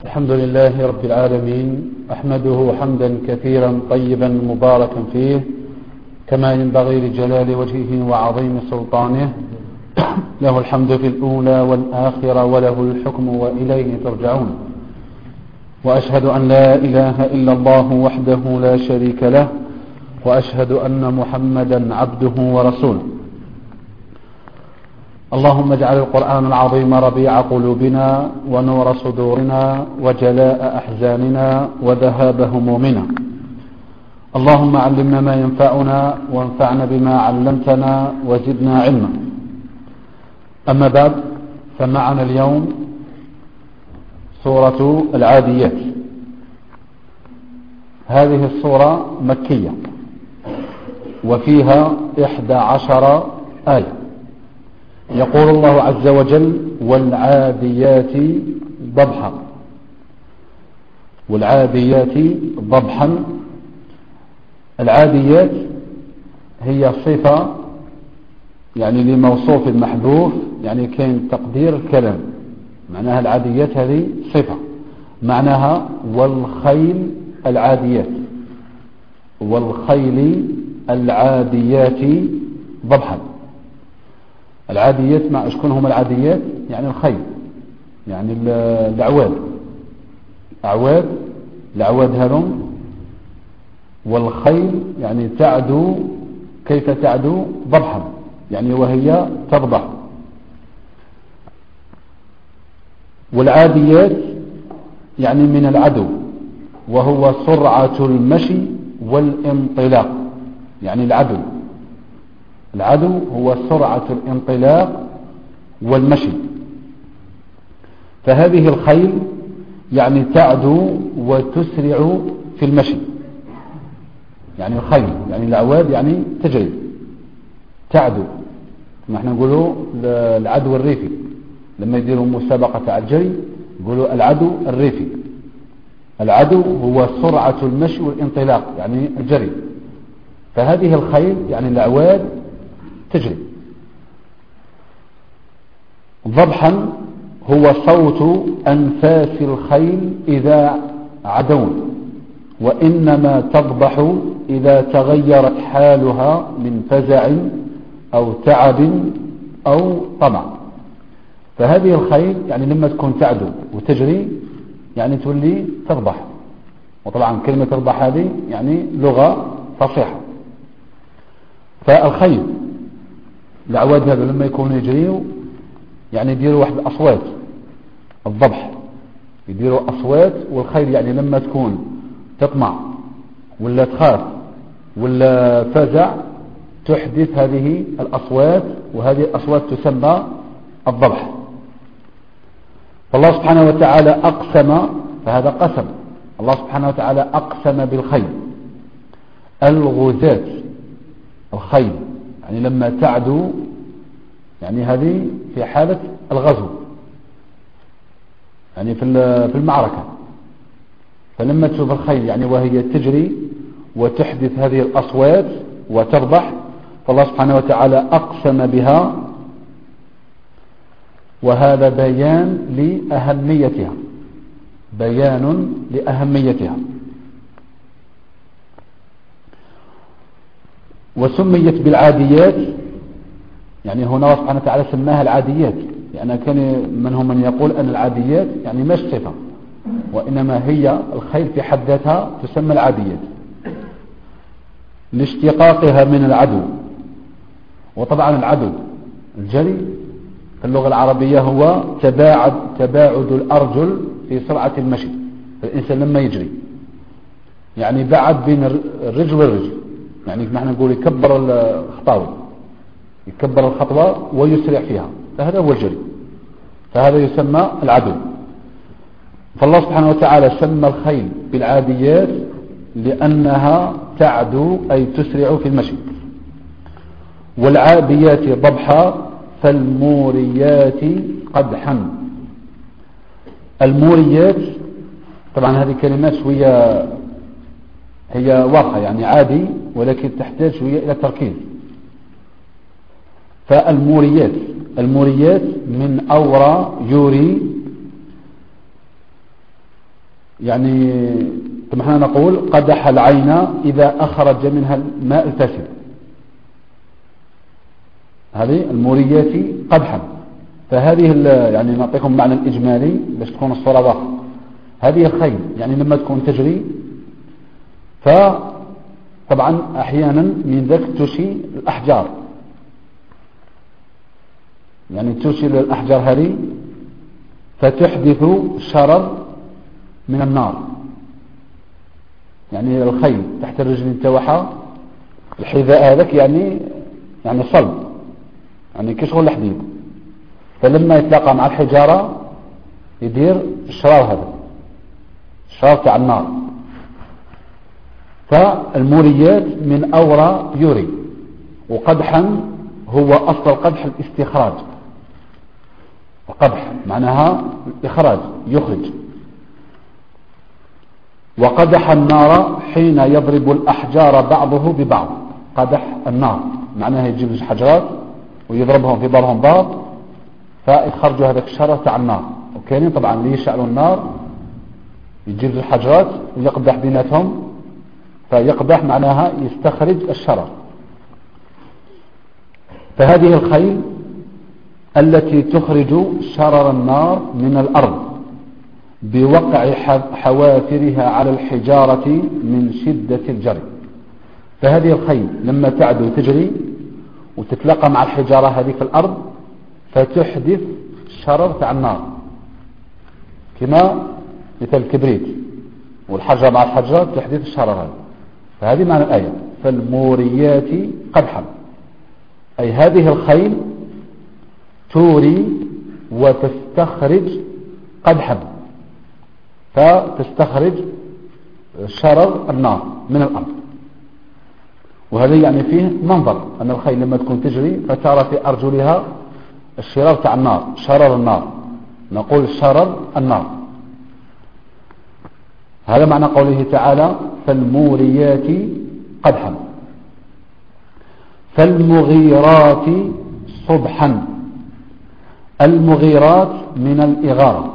الحمد لله رب العالمين، أحمده حمدا كثيرا طيبا مباركا فيه كما ينبغي لجلال وجهه وعظيم سلطانه. له الحمد في الأولى والآخرة وله الحكم وإليه ترجعون. وأشهد أن لا إله إلا الله وحده لا شريك له، وأشهد أن محمدا عبده ورسوله. اللهم اجعل القرآن العظيم ربيع قلوبنا ونور صدورنا وجلاء أحزاننا وذهاب همومنا. اللهم علمنا ما ينفعنا وانفعنا بما علمتنا وزدنا علما. أما بعد، فمعنا اليوم سورة العاديات. هذه السورة مكية وفيها 11 آية. يقول الله عز وجل: والعاديات ضبحا. والعاديات ضبحا. العاديات هي صفة يعني لموصوف محذوف، يعني كان تقدير الكلام معناها العاديات هذه صفة، معناها والخيل العاديات، والخيل العاديات ضبحا. العاديات مع شكون هم العاديات؟ يعني الخيل، يعني الأعواد، الأعواد هذم. والخيل يعني تعدو، كيف تعدو؟ ضبحا، يعني وهي تضبح. والعاديات يعني من العدو، وهو سرعة المشي والانطلاق. يعني العدو هو سرعة الانطلاق والمشي. فهذه الخيل يعني تعدو وتسرع في المشي. يعني الخيل يعني الأعواد يعني تجري تعدو. نحن نقولوا العدو الريفي، لما يديروا مسابقة على الجري يقولوا العدو الريفي. العدو هو سرعة المشي والانطلاق يعني الجري. فهذه الخيل يعني الأعواد تجري. ضبحا هو صوت أنفاس الخيل إذا عدون، وإنما تضبح إذا تغيرت حالها من فزع أو تعب أو طمع. فهذه الخيل يعني لما تكون تعدو وتجري يعني تولي تضبح. وطبعا كلمة تضبح هذه يعني لغة فصيحة. فالخيل الأعواد هذا لما يكونوا يجريوا يعني يديروا واحد الأصوات، الضبح يديروا أصوات. والخيل يعني لما تكون تطمع ولا تخاف ولا فزع تحدث هذه الأصوات، وهذه الأصوات تسمى الضبح. فالله سبحانه وتعالى أقسم، فهذا قسم، الله سبحانه وتعالى أقسم بالخيل الغزاة. الخيل يعني لما تعدو يعني هذه في حالة الغزو، يعني في المعركة. فلما تشوف الخيل يعني وهي تجري وتحدث هذه الأصوات وتربح، فالله سبحانه وتعالى أقسم بها. وهذا بيان لأهميتها، بيان لأهميتها. وسميت بالعاديات، يعني هنا الله سبحانه وتعالى سماها العاديات، يعني كان من يقول أن العاديات يعني مش صفة، وإنما هي الخيل في حد ذاتها تسمى العاديات لاشتقاقها من العدو. وطبعا العدو الجري في اللغة العربية هو تباعد الأرجل في سرعة المشي. الإنسان لما يجري يعني بعد بين الرجل والرجل، يعني نحن نقول يكبر الخطوة ويسرع فيها، فهذا هو الجري، فهذا يسمى العدو. فالله سبحانه وتعالى سمى الخيل بالعاديات لأنها تعدو أي تسرع في المشي. والعاديات ضبحا فالموريات قدحا. الموريات طبعا هذه كلمات شوية هي واقع يعني عادي، ولكن تحتاج شوية إلى تركيز. فالموريات من أورى يوري، يعني كما احنا نقول قدح العين إذا أخرج منها الماء الفاسد، هذه الموريات قدحا. فهذه يعني نعطيكم معنى الإجمالي باش تكون الصورة واضحة. هذه الخيل يعني لما تكون تجري، فطبعا أحيانا من ذاك تشي الأحجار، يعني تشي الأحجار هذه فتحدث شرر من النار. يعني الخيل تحت الرجل تاعها الحذاء هذاك يعني صلب، يعني كشغل الحديد، فلما يتلاقى مع الحجارة يدير الشرار هذا، الشرار تاع النار. فالموريات من أورى يوري، وقدحا هو أصل القدح الاستخراج. القدح معناها الإخراج، يخرج. وقدح النار حين يضرب الأحجار بعضه ببعض. قدح النار معناها يجيب الحجرات ويضربهم في بعضهم بعض فيخرجوا هذاك الشرر تاع النار. وكاينين طبعا اللي يشعلوا النار يجيب الحجرات ويقدح بيناتهم، فيقدح معناها يستخرج الشرر. فهذه الخيل التي تخرج شرر النار من الأرض بوقع حوافرها على الحجارة من شدة الجري. فهذه الخيل لما تعدو تجري وتتلقى مع الحجارة هذه في الأرض فتحدث شرر تاع النار، كما مثل الكبريت والحجرة مع الحجرة تحدث الشرر هذا. فهذه معنى الآية فالموريات قدحا، أي هذه الخيل توري وتستخرج قدحا، فتستخرج شرر النار من الأرض. وهذا يعني فيه منظر أن الخيل لما تكون تجري فترى في أرجلها الشرار تاع النار، شرر النار، نقول شرر النار. هذا معنى قوله تعالى فالموريات قدحا. فالمغيرات صبحا. المغيرات من الإغارة،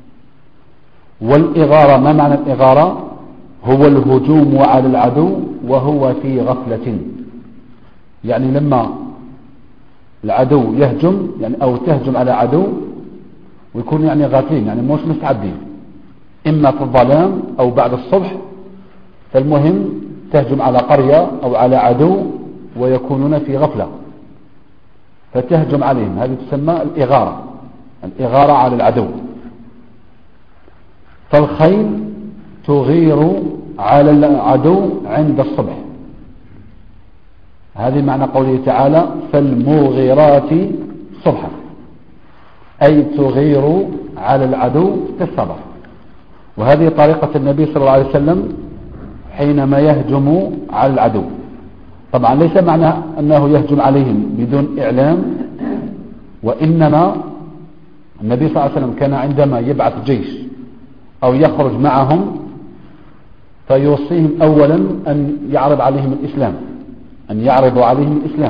والإغارة ما معنى الإغارة؟ هو الهجوم على العدو وهو في غفلة. يعني لما العدو يهجم يعني أو تهجم على عدو ويكون يعني غافلين، يعني مش مستعدين، إما في الظلام أو بعد الصبح، فالمهم تهجم على قرية أو على عدو ويكونون في غفلة فتهجم عليهم، هذه تسمى الإغارة، الإغارة على العدو. فالخيل تغير على العدو عند الصبح. هذه معنى قوله تعالى فالمغيرات صبحا، أي تغير على العدو في الصباح. وهذه طريقة النبي صلى الله عليه وسلم حينما يهجم على العدو. طبعا ليس معنى أنه يهجم عليهم بدون إعلام، وإنما النبي صلى الله عليه وسلم كان عندما يبعث جيش أو يخرج معهم فيوصيهم أولا أن يعرض عليهم الإسلام، أن يعرضوا عليهم الإسلام.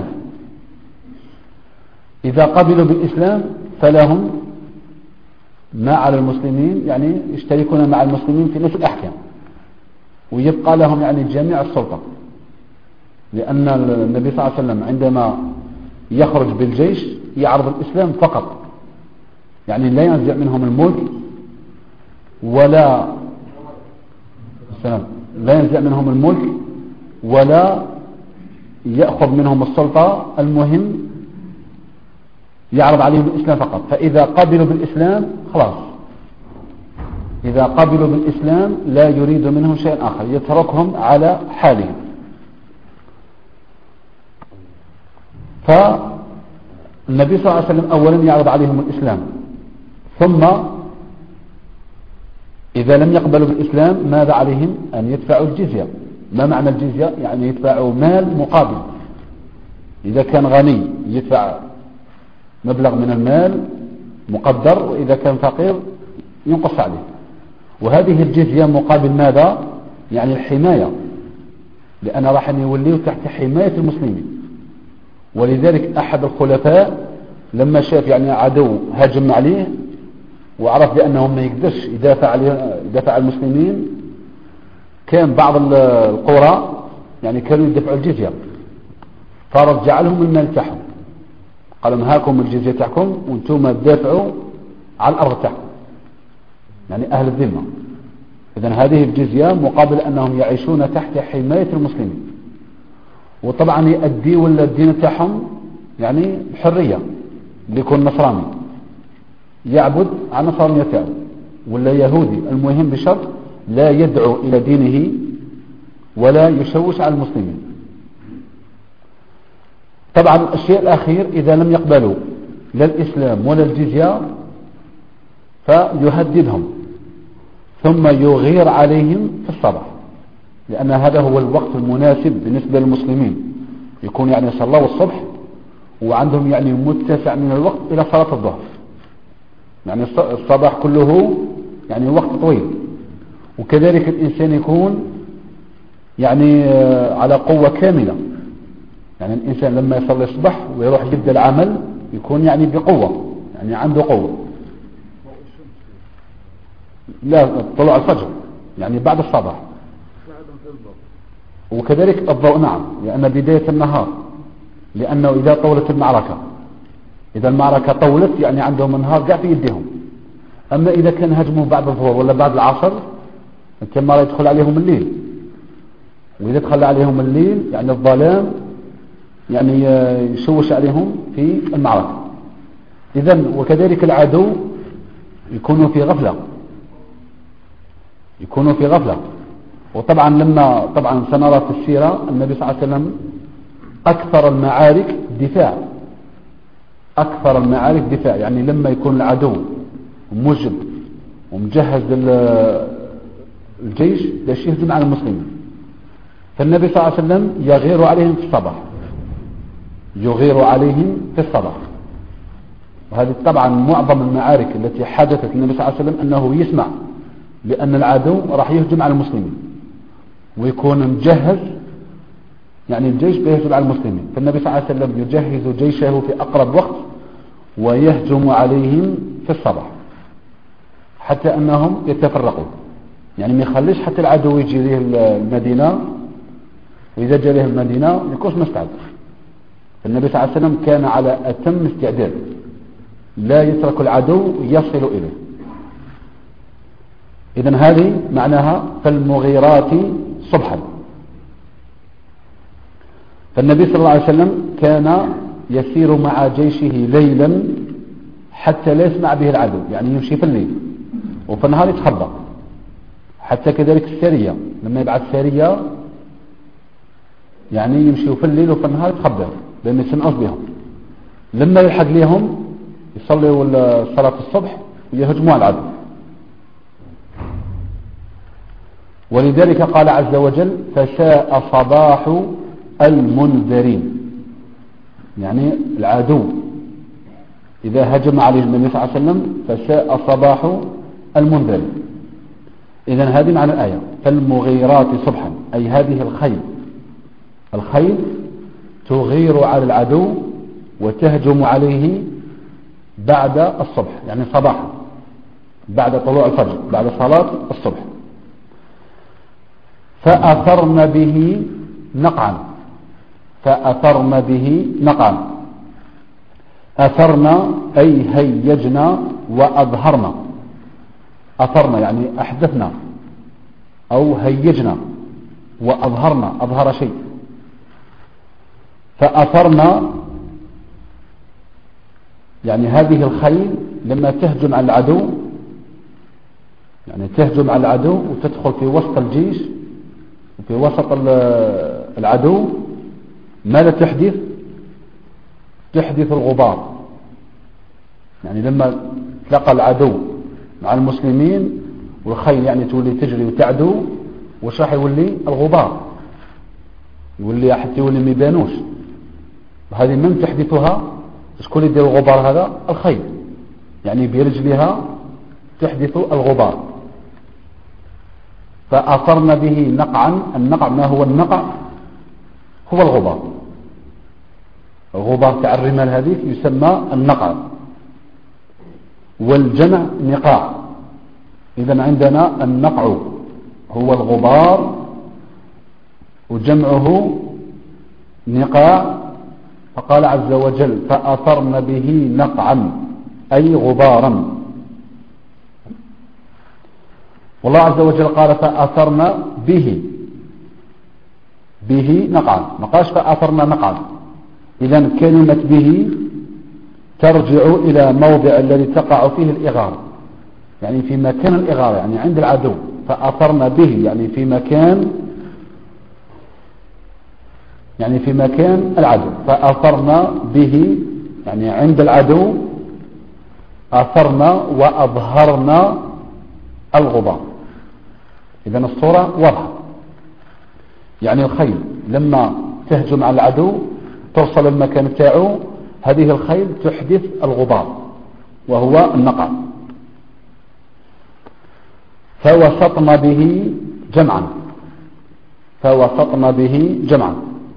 إذا قبلوا بالإسلام فلهم ما على المسلمين، يعني يشتركون مع المسلمين في نفس الأحكام، ويبقى لهم يعني جميع السلطة. لأن النبي صلى الله عليه وسلم عندما يخرج بالجيش يعرض الإسلام فقط، يعني لا ينزع منهم الملك ولا لا ينزع منهم الملك ولا يأخذ منهم السلطة، المهم يعرض عليهم الإسلام فقط. فإذا قبلوا بالإسلام خلاص، إذا قبلوا بالإسلام لا يريد منهم شيء آخر، يتركهم على حالهم. فالنبي صلى الله عليه وسلم أولا يعرض عليهم الإسلام، ثم إذا لم يقبلوا بالإسلام ماذا عليهم؟ أن يدفعوا الجزية. ما معنى الجزية؟ يعني يدفعوا مال مقابل. إذا كان غني يدفع مبلغ من المال مقدر، وإذا كان فقير ينقص عليه. وهذه الجزية مقابل ماذا؟ يعني الحماية، لأن راح يوليوا تحت حماية المسلمين. ولذلك أحد الخلفاء لما شاف يعني عدو هاجم عليه وعرف بأنه ما يقدرش يدافع عن المسلمين، كان بعض القرى يعني كانوا يدفعوا الجزية، فرجع لهم المال تاعهم، قال لهم هاكم الجزية تاعكم وانتم تدافعوا على الأرض تاعكم، يعني أهل الذمة. إذن هذه الجزية مقابل أنهم يعيشون تحت حماية المسلمين، وطبعا يؤديوا الدين تاعهم يعني حرية، اللي يكون نصراني يعبد على نصرانية تاعه، ولا يهودي، المهم بشرط لا يدعو إلى دينه ولا يشوش على المسلمين. طبعا الشيء الأخير إذا لم يقبلوا لا الإسلام ولا الجزية فيهددهم ثم يغير عليهم في الصباح، لأن هذا هو الوقت المناسب بالنسبة للمسلمين، يكون يعني صلوا الصبح وعندهم يعني متسع من الوقت إلى صلاة الظهر، يعني الصباح كله يعني وقت طويل. وكذلك الإنسان يكون يعني على قوة كاملة، يعني الإنسان لما يصلي الصبح ويروح يبدأ العمل يكون يعني بقوة، يعني عنده قوة. لا، طلوع الفجر يعني بعد الصباح، وكذلك الضوء نعم، لأن بداية النهار، لأنه إذا طولت المعركة، إذا المعركة طولت يعني عندهم النهار قاع في يديهم. أما إذا كان هجموا بعد الظهر ولا بعد العصر كما يدخل عليهم الليل، وإذا دخل عليهم الليل يعني الظلام يعني يشوش عليهم في المعركة. إذن وكذلك العدو يكونوا في غفلة. وطبعا لما طبعا سنرى في السيرة النبي صلى الله عليه وسلم أكثر المعارك دفاع، يعني لما يكون العدو مجب ومجهز الجيش باش يهجم على المسلمين، فالنبي صلى الله عليه وسلم يغير عليهم في الصباح. وهذه طبعا معظم المعارك التي حدثت النبي صلى الله عليه وسلم أنه يسمع بأن العدو راح يهجم على المسلمين ويكون مجهز يعني الجيش بيهجم على المسلمين، فالنبي صلى الله عليه وسلم يجهز جيشه في أقرب وقت ويهجم عليهم في الصباح حتى أنهم يتفرقوا، يعني ما يخليش حتى العدو يجي له المدينة، وإذا جاء له المدينة يكونش مستعد. فالنبي صلى الله عليه وسلم كان على أتم استعداد، لا يترك العدو يصل إليه. إذن هذه معناها فالمغيرات صبحا. فالنبي صلى الله عليه وسلم كان يسير مع جيشه ليلا حتى لا يسمع به العدو، يعني يمشي في الليل وفي النهار يتخبى. حتى كذلك السرية لما يبعث سرية يعني يمشي في الليل وفي النهار يتخبى لأن يسمعوش بهم. لما يلحق ليهم يصلوا صلاة الصبح ويهجموا على العدو. ولذلك قال عز وجل فساء صباح المنذرين، يعني العدو إذا هجم عليه النبي صلى الله عليه وسلم فساء صباح المنذرين. إذن هذه معنى الآية فالمغيرات صبحا، أي هذه الخيل تغير على العدو وتهجم عليه بعد الصبح، يعني صباحا بعد طلوع الفجر بعد صلاة الصبح. فأثرن به نقعا. أثرنا أي هيجنا وأظهرنا. أثرنا يعني أحدثنا أو هيجنا، وأظهرنا أظهر شيء. فأثرنا يعني هذه الخيل لما تهجم على العدو، يعني تهجم على العدو وتدخل في وسط الجيش وفي وسط العدو، ماذا تحدث الغبار. يعني لما تلقى العدو مع المسلمين والخيل يعني تولي تجري وتعدو، وش راح يولي الغبار، يولي حتى يولي ما يبانوش. هذه من تحدثها؟ شكون يدير الغبار هذا؟ الخيل، يعني برجلها تحدث الغبار. فأثرن به نقعا. النقع ما هو النقع؟ هو الغبار. الغبار تاع الرمال هذه يسمى النقع. والجمع نقاع. إذا عندنا النقع هو الغبار وجمعه نقاع. فقال عز وجل فأثرن به نقعا أي غبارا. والله عز وجل قال فأثرن به نقعا، ما قالش فأثرن نقعا. إذن كلمة به ترجع إلى موضع الذي تقع فيه الإغارة، يعني في مكان الإغارة، يعني عند العدو. فأثرن به يعني في مكان العدو. فأثرن به يعني عند العدو، أثرن وأظهرن الغبار. إذن الصورة واضحة، يعني الخيل لما تهجم على العدو توصل المكان بتاعه، هذه الخيل تحدث الغبار وهو النقع. فوسطن به جمعا.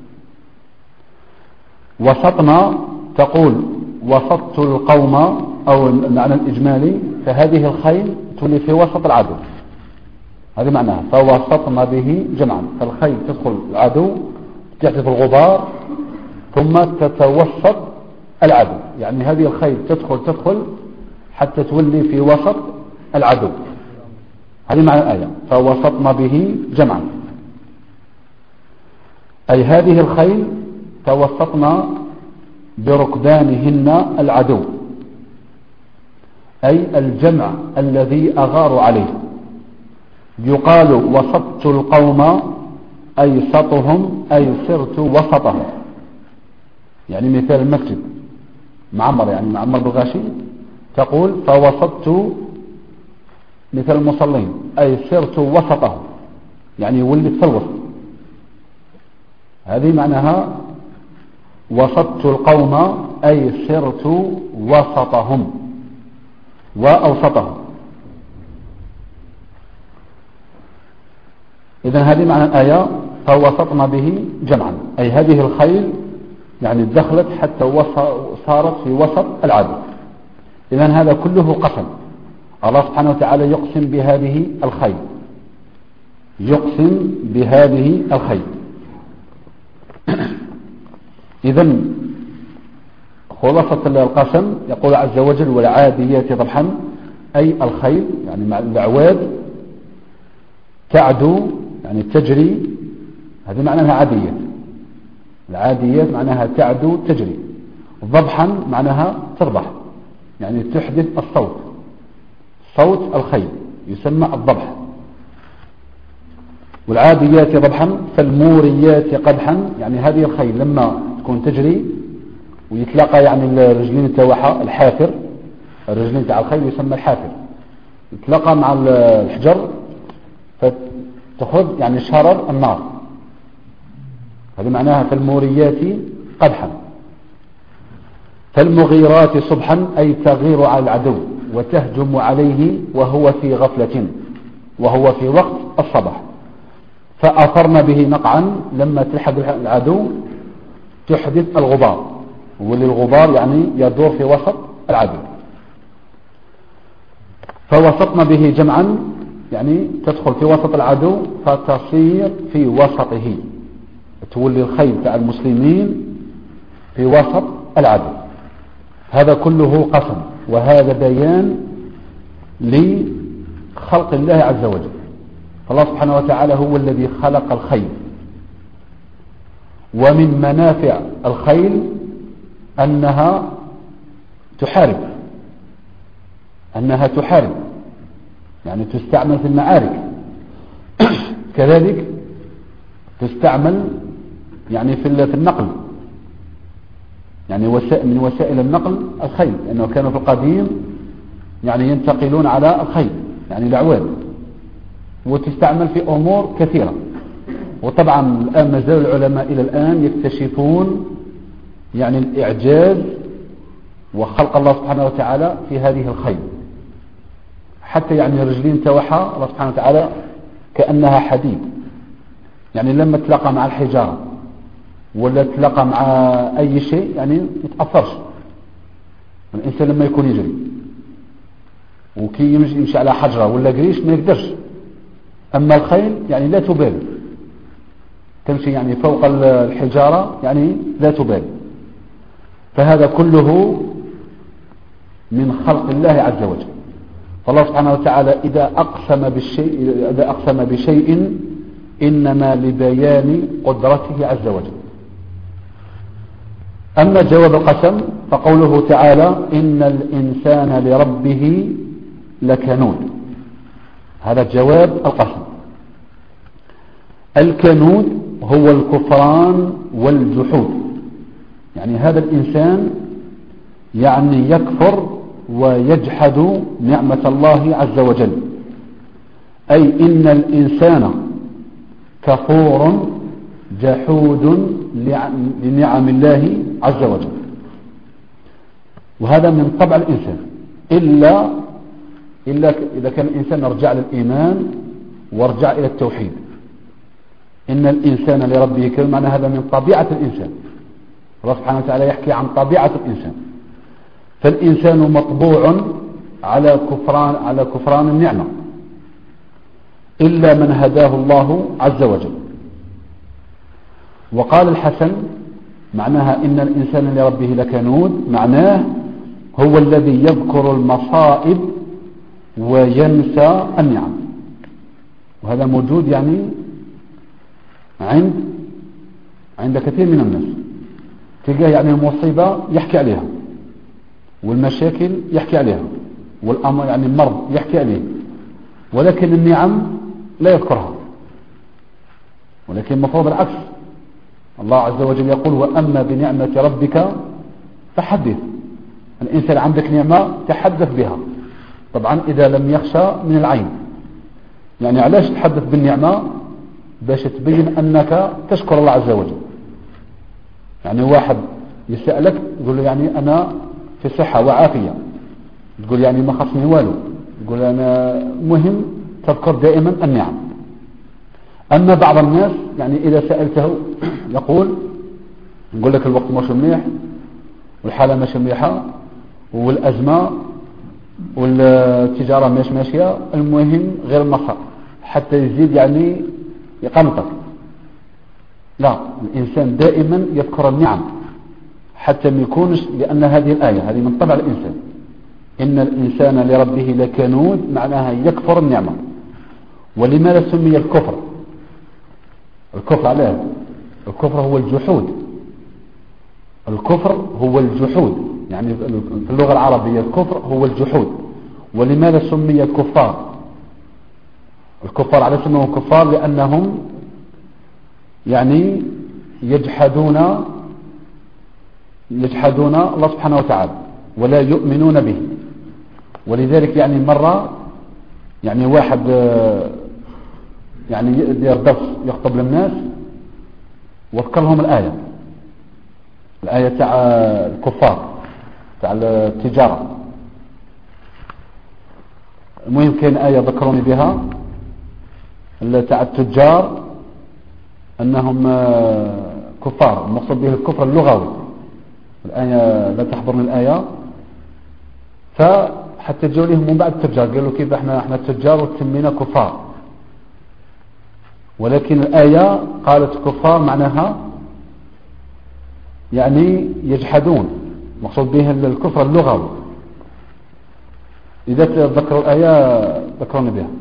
وسطنا تقول وسطت القوم، أو المعنى الإجمالي فهذه الخيل تولي في وسط العدو، هذه معناها. فوسطن به جمعا، فالخيل تدخل العدو تحدث الغبار ثم تتوسط العدو، يعني هذه الخيل تدخل حتى تولي في وسط العدو. هذه معنى الآية فوسطن به جمعا، أي هذه الخيل توسطنا بركبانهن العدو، أي الجمع الذي أغاروا عليه. يقال وسطت القوم أي سطهم، أي سرت وسطهم. يعني مثال المسجد معمر، يعني معمر بالغاشي، تقول فوسطت مثل المصلين أي سرت وسطهم، يعني ولدت في الوسط. هذه معناها وسطت القوم أي سرت وسطهم وأوسطهم. إذن هذه معنى الآية فوسطنا به جمعا، أي هذه الخيل يعني دخلت حتى صارت في وسط العدو. إذن هذا كله قسم، الله سبحانه وتعالى يقسم بهذه الخيل. إذن خلاصة القسم يقول عز وجل والعاديات ضبحا، أي الخيل يعني مع الأعواد تعدو يعني تجري، هذه معناها عاديات. العاديات معناها تعدو تجري. ضبحا معناها تربح، يعني تحدث الصوت، صوت الخيل يسمى الضبح. والعاديات ضبحا فالموريات قدحا، يعني هذه الخيل لما تكون تجري ويتلاقى يعني الرجلين تاعها الحافر، الرجلين تاع الخيل يسمى الحافر، يتلاقى مع الحجر فتخرج يعني شرر النار. هذا معناها فالموريات قدحا. فالمغيرات صبحا أي تغير على العدو وتهجم عليه وهو في غفلة، وهو في وقت الصباح. فأثرن به نقعا لما تلحق العدو تحدث الغبار، وللغبار يعني يدور في وسط العدو. فوسطن به جمعا يعني تدخل في وسط العدو فتصير في وسطه، تولي الخيل تاع المسلمين في وسط العدو. هذا كله قسم، وهذا بيان لخلق الله عز وجل. فالله سبحانه وتعالى هو الذي خلق الخيل. ومن منافع الخيل أنها تحارب، يعني تستعمل في المعارك. كذلك تستعمل يعني في النقل، يعني من وسائل النقل الخيل، لأنه كانوا في القديم يعني ينتقلون على الخيل يعني الأعواد، وتستعمل في أمور كثيرة. وطبعا الآن ما زال العلماء إلى الآن يكتشفون يعني الإعجاز وخلق الله سبحانه وتعالى في هذه الخيل. حتى يعني الرجلين تاعها الله سبحانه وتعالى كأنها حديد، يعني لما تلاقى مع الحجارة ولا تلاقى مع أي شيء يعني يتأثرش الإنسان لما يكون يجري. وكي يمشي على حجرة ولا قريش ما يقدرش. أما الخيل يعني لا تبالي، تمشي يعني فوق الحجارة يعني لا تبالي. فهذا كله من خلق الله عز وجل. فالله سبحانه وتعالى إذا أقسم بشيء إنما لبيان قدرته عز وجل. أما جواب القسم فقوله تعالى إن الإنسان لربه لكنود، هذا جواب القسم. الكنود هو الكفران والجحود، يعني هذا الإنسان يعني يكفر ويجحد نعمة الله عز وجل، أي إن الإنسان كفور جحود لنعم الله عز وجل. وهذا من طبع الإنسان إلا إذا كان الإنسان رجع للإيمان ورجع إلى التوحيد. إن الإنسان لربه كفور، معنى هذا من طبيعة الإنسان. الله سبحانه وتعالى يحكي عن طبيعة الإنسان. فالإنسان مطبوع على كفران النعمة إلا من هداه الله عز وجل. وقال الحسن معناها إن الإنسان لربه لكنود، معناه هو الذي يذكر المصائب وينسى النعم. وهذا موجود يعني عند كثير من الناس، تلقاه يعني المصيبة يحكي عليها، والمشاكل يحكي عليها، والأمر يعني المرض يحكي عليه، ولكن النعم لا يذكرها. ولكن المفروض العكس، الله عز وجل يقول وأما بنعمة ربك فحدث. الإنسان عندك نعمة تحدث بها، طبعا إذا لم يخشى من العين. يعني علاش تحدث بالنعمة؟ باش تبين أنك تشكر الله عز وجل. يعني واحد يسألك يقول له يعني أنا في صحة وعافية، تقول يعني ما خصني والو، تقول أنا مهم تذكر دائما النعم. أما بعض الناس يعني إذا سألته يقول لك الوقت مش مليح، والحالة مش مليحة، والأزمة والتجارة مش ماشية، المهم غير المصر، حتى يزيد يعني يقنطك. لا، الإنسان دائما يذكر النعم حتى ما يكونش، لأن هذه الآية هذه من طبع الإنسان. إن الإنسان لربه لكنود، معناها يكفر النعمة. ولماذا سمي الكفر؟ الكفر علاه؟ الكفر هو الجحود. الكفر هو الجحود، يعني في اللغة العربية الكفر هو الجحود. ولماذا سمي كفار؟ الكفار على سمهم كفار لأنهم يعني يجحدون الله سبحانه وتعالى ولا يؤمنون به. ولذلك يعني مرة يعني واحد يعني يدير درس يخطب للناس وذكر لهم الآية تاع الكفار تاع التجارة. المهم كان آية ذكروني بها تاع التجار أنهم كفار، المقصود به الكفر اللغوي. الآية لا تحضرني الآية، فحتى جاءوا لهم من بعد التجار قالوا كيف احنا التجار وتسمينا كفار. ولكن الآية قالت كفار معناها يعني يجحدون، مقصود به الكفر اللغوي. إذا تذكروا الآية ذكروني بها.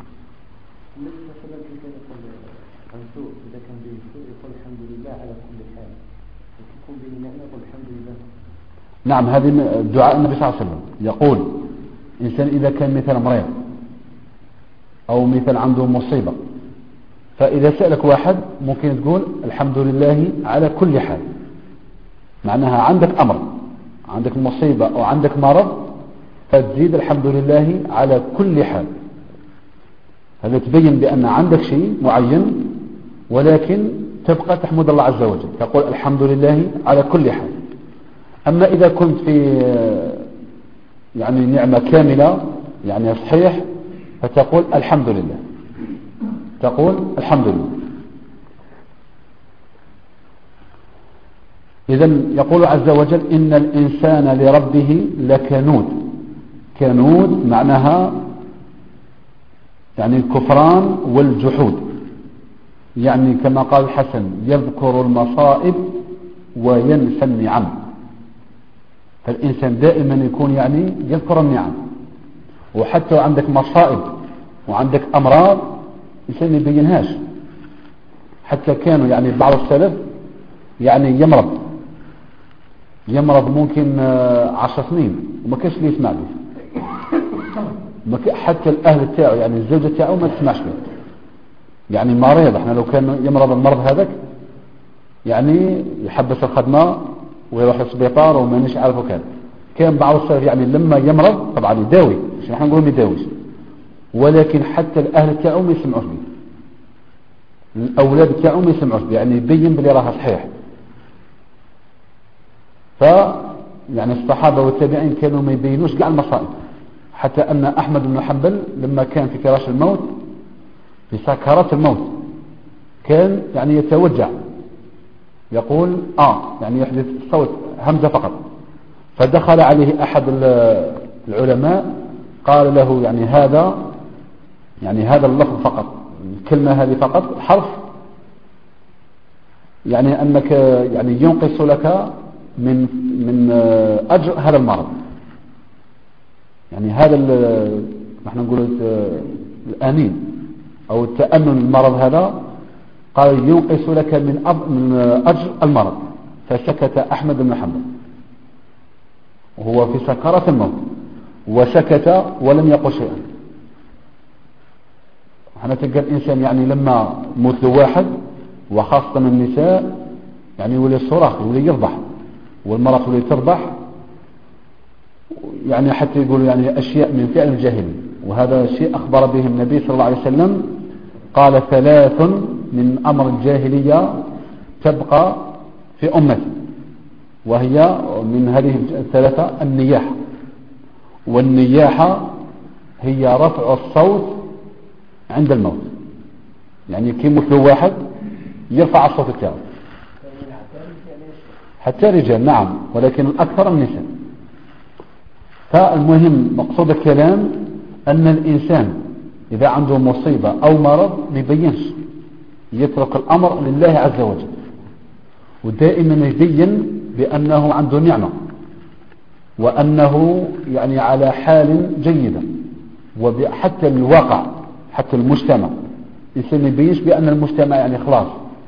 نعم، هذه دعاء النبي صلى الله عليه وسلم. يقول إنسان إذا كان مثلا مريض أو مثلا عنده مصيبة، فإذا سألك واحد ممكن تقول الحمد لله على كل حال. معناها عندك أمر، عندك مصيبة أو عندك مرض، فتزيد الحمد لله على كل حال. هذا تبين بأن عندك شيء معين، ولكن تبقى تحمد الله عز وجل، تقول الحمد لله على كل حال. أما إذا كنت في يعني نعمة كاملة يعني صحيح، فتقول الحمد لله، تقول الحمد لله. إذن يقول عز وجل إن الإنسان لربه لكنود، كنود معناها يعني الكفران والجحود، يعني كما قال الحسن يذكر المصائب وينسى النعم. فالإنسان دائما يكون يعني يذكر النعم، وحتى عندك مصائب وعندك أمراض الإنسان ما يبينهاش. حتى كانوا يعني بعض السلف يعني يمرض ممكن 10 سنين وما كانش اللي يسمع به، حتى الأهل تاعه يعني الزوجة تاعه ما تسمعش به، يعني مريض. احنا لو كان يمرض المرض هذاك يعني يحبس الخدمة ويروح السبيطار وما نش عارفه. كان بعض السلف يعني لما يمرض طبعا يداوي، مش نحن نقول ما يداويش، ولكن حتى الأهل تاعه ما يسمعوش به، الأولاد تاعه ما يسمعوش به، يعني يبين بلي راها صحيح. يعني الصحابة والتابعين كانوا ما يبينوش كاع المصائب، حتى أن أحمد بن حنبل لما كان في فراش الموت في سكرات الموت كان يعني يتوجع، يقول يعني يحدث صوت همزة فقط. فدخل عليه أحد العلماء قال له يعني هذا اللفظ فقط، الكلمة هذه فقط حرف، يعني أنك يعني ينقص لك من أجر هذا المرض. يعني هذا نحن نقول الآنين أو التأمن المرض هذا، قال ينقص لك من أجر المرض. فسكت أحمد بن حنبل وهو في سكرات الموت، وسكت ولم يقل شيئا. احنا تلقى الإنسان يعني لما موت له واحد وخاصة النساء يعني يولي الصراخ يولي يرضح، والمرأة تولي ترضح، يعني حتى يقولوا يعني أشياء من فعل الجاهلية. وهذا شيء أخبر به النبي صلى الله عليه وسلم، قال 3 من أمر الجاهلية تبقى في أمتي، وهي من هذه 3 النياحة. والنياحة هي رفع الصوت عند الموت، يعني كي يموت له واحد يرفع الصوت تاعه، حتى رجال نعم، ولكن الأكثر النساء. فالمهم مقصود الكلام أن الإنسان إذا عنده مصيبة أو مرض ما يبينش، يترك الأمر لله عز وجل، ودائما يبين بأنه عنده نعمة وأنه يعني على حال جيدة. وحتى الواقع حتى المجتمع الإنسان ما يبينش بأن المجتمع يعني خلاص،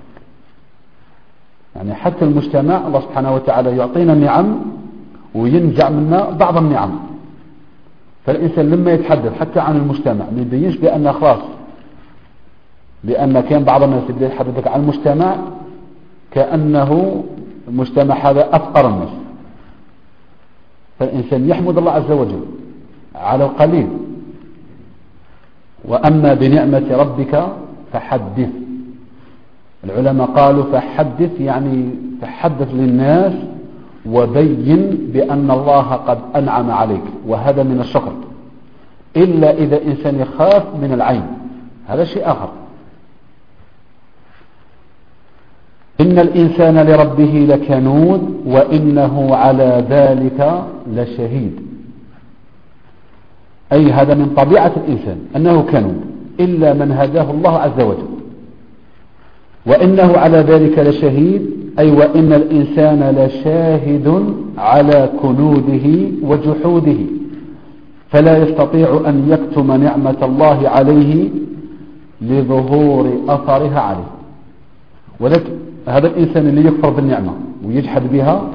يعني حتى المجتمع الله سبحانه وتعالى يعطينا النعم وينزع منا بعض النعم. فالإنسان لما يتحدث حتى عن المجتمع ما يبينش بأن خلاص، لأن كان بعض الناس يبدأ يتحدث عن المجتمع كأنه المجتمع هذا أفقر الناس. فالإنسان يحمد الله عز وجل على القليل، وأما بنعمة ربك فحدث. العلماء قالوا فحدث يعني تحدث للناس وبين بأن الله قد أنعم عليك، وهذا من الشكر، إلا إذا إنسان يخاف من العين، هذا شيء آخر. إن الإنسان لربه لكنود وإنه على ذلك لشهيد. أي هذا من طبيعة الإنسان أنه كنود، إلا من هداه الله عز وجل. وإنه على ذلك لشهيد، أي وإن الإنسان لشاهد على كنوده وجحوده، فلا يستطيع أن يكتم نعمة الله عليه لظهور أثرها عليه. ولكن هذا الإنسان اللي يكفر بالنعمة ويجحد بها،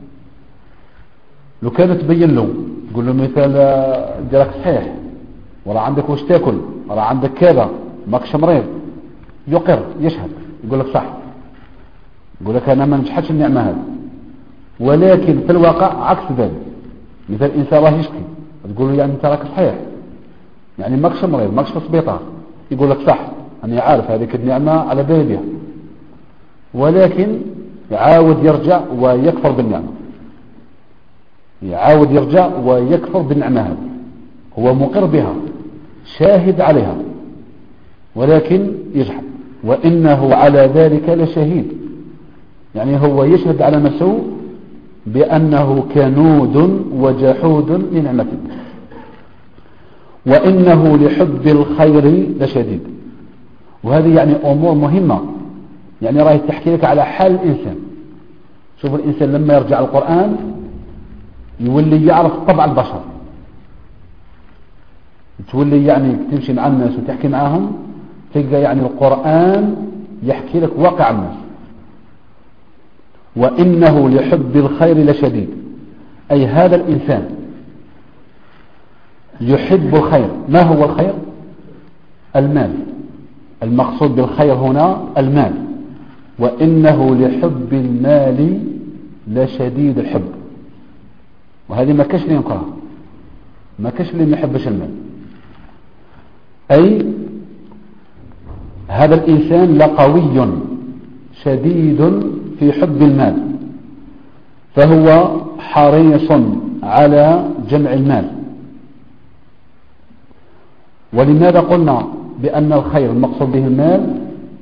لو كانت تبين له تقول له مثال جراك صحيح، ولا عندك وش تاكل، ولا عندك كذا، ماكش مريض، يقر يشهد يقول لك صح، يقول لك أنا ما نجحدش النعمة هذه. ولكن في الواقع عكس ذلك، مثل إنسان راه يشكي تقول له يعني أنت راك صحيح، يعني ماكش مريض ماكش في السبيطار، يقول لك صح أنا عارف هذيك النعمة على بالي بها، ولكن يعاود يرجع ويكفر بالنعمة، يعاود يرجع ويكفر بالنعمة هذه. هو مقر بها شاهد عليها ولكن يجحد. وإنه على ذلك لشهيد، يعني هو يشهد على نفسه بأنه كنود وجحود لنعمته. وإنه لحب الخير لشديد. وهذه يعني أمور مهمة، يعني راهي تحكي لك على حال الإنسان. شوف الإنسان لما يرجع القرآن يولي يعرف طبع البشر، تولي يعني تمشي مع الناس وتحكي معهم تلقى يعني القرآن يحكي لك واقع الناس. وإنه لحب الخير لشديد، أي هذا الإنسان يحب الخير. ما هو الخير؟ المال، المقصود بالخير هنا المال. وإنه لحب المال لشديد الحب. وهذه ما كاش اللي ينكرها، ما كاش اللي ما يحبش المال. أي هذا الإنسان لقوي شديد في حب المال، فهو حريص على جمع المال. ولماذا قلنا بأن الخير المقصود به المال؟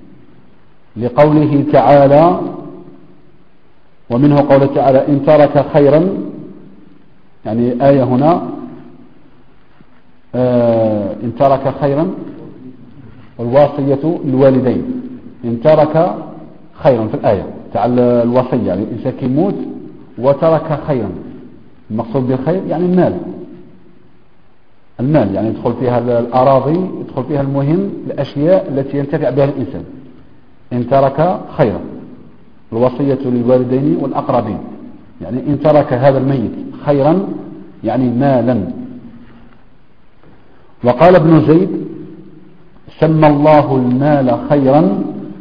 لقوله تعالى، ومنه قوله تعالى إن ترك خيرا، يعني آية هنا إن ترك خيرا الوصية للوالدين. إن ترك خيرا في الآية تعالى الوصية، يعني الإنسان كيموت وترك خيرا، المقصود بالخير يعني المال. المال يعني يدخل فيها الأراضي، يدخل فيها المهم الأشياء التي ينتفع بها الإنسان. إن ترك خيرا الوصية للوالدين والأقربين، يعني إن ترك هذا الميت خيرا يعني مالا. وقال ابن زيد سمى الله المال خيرا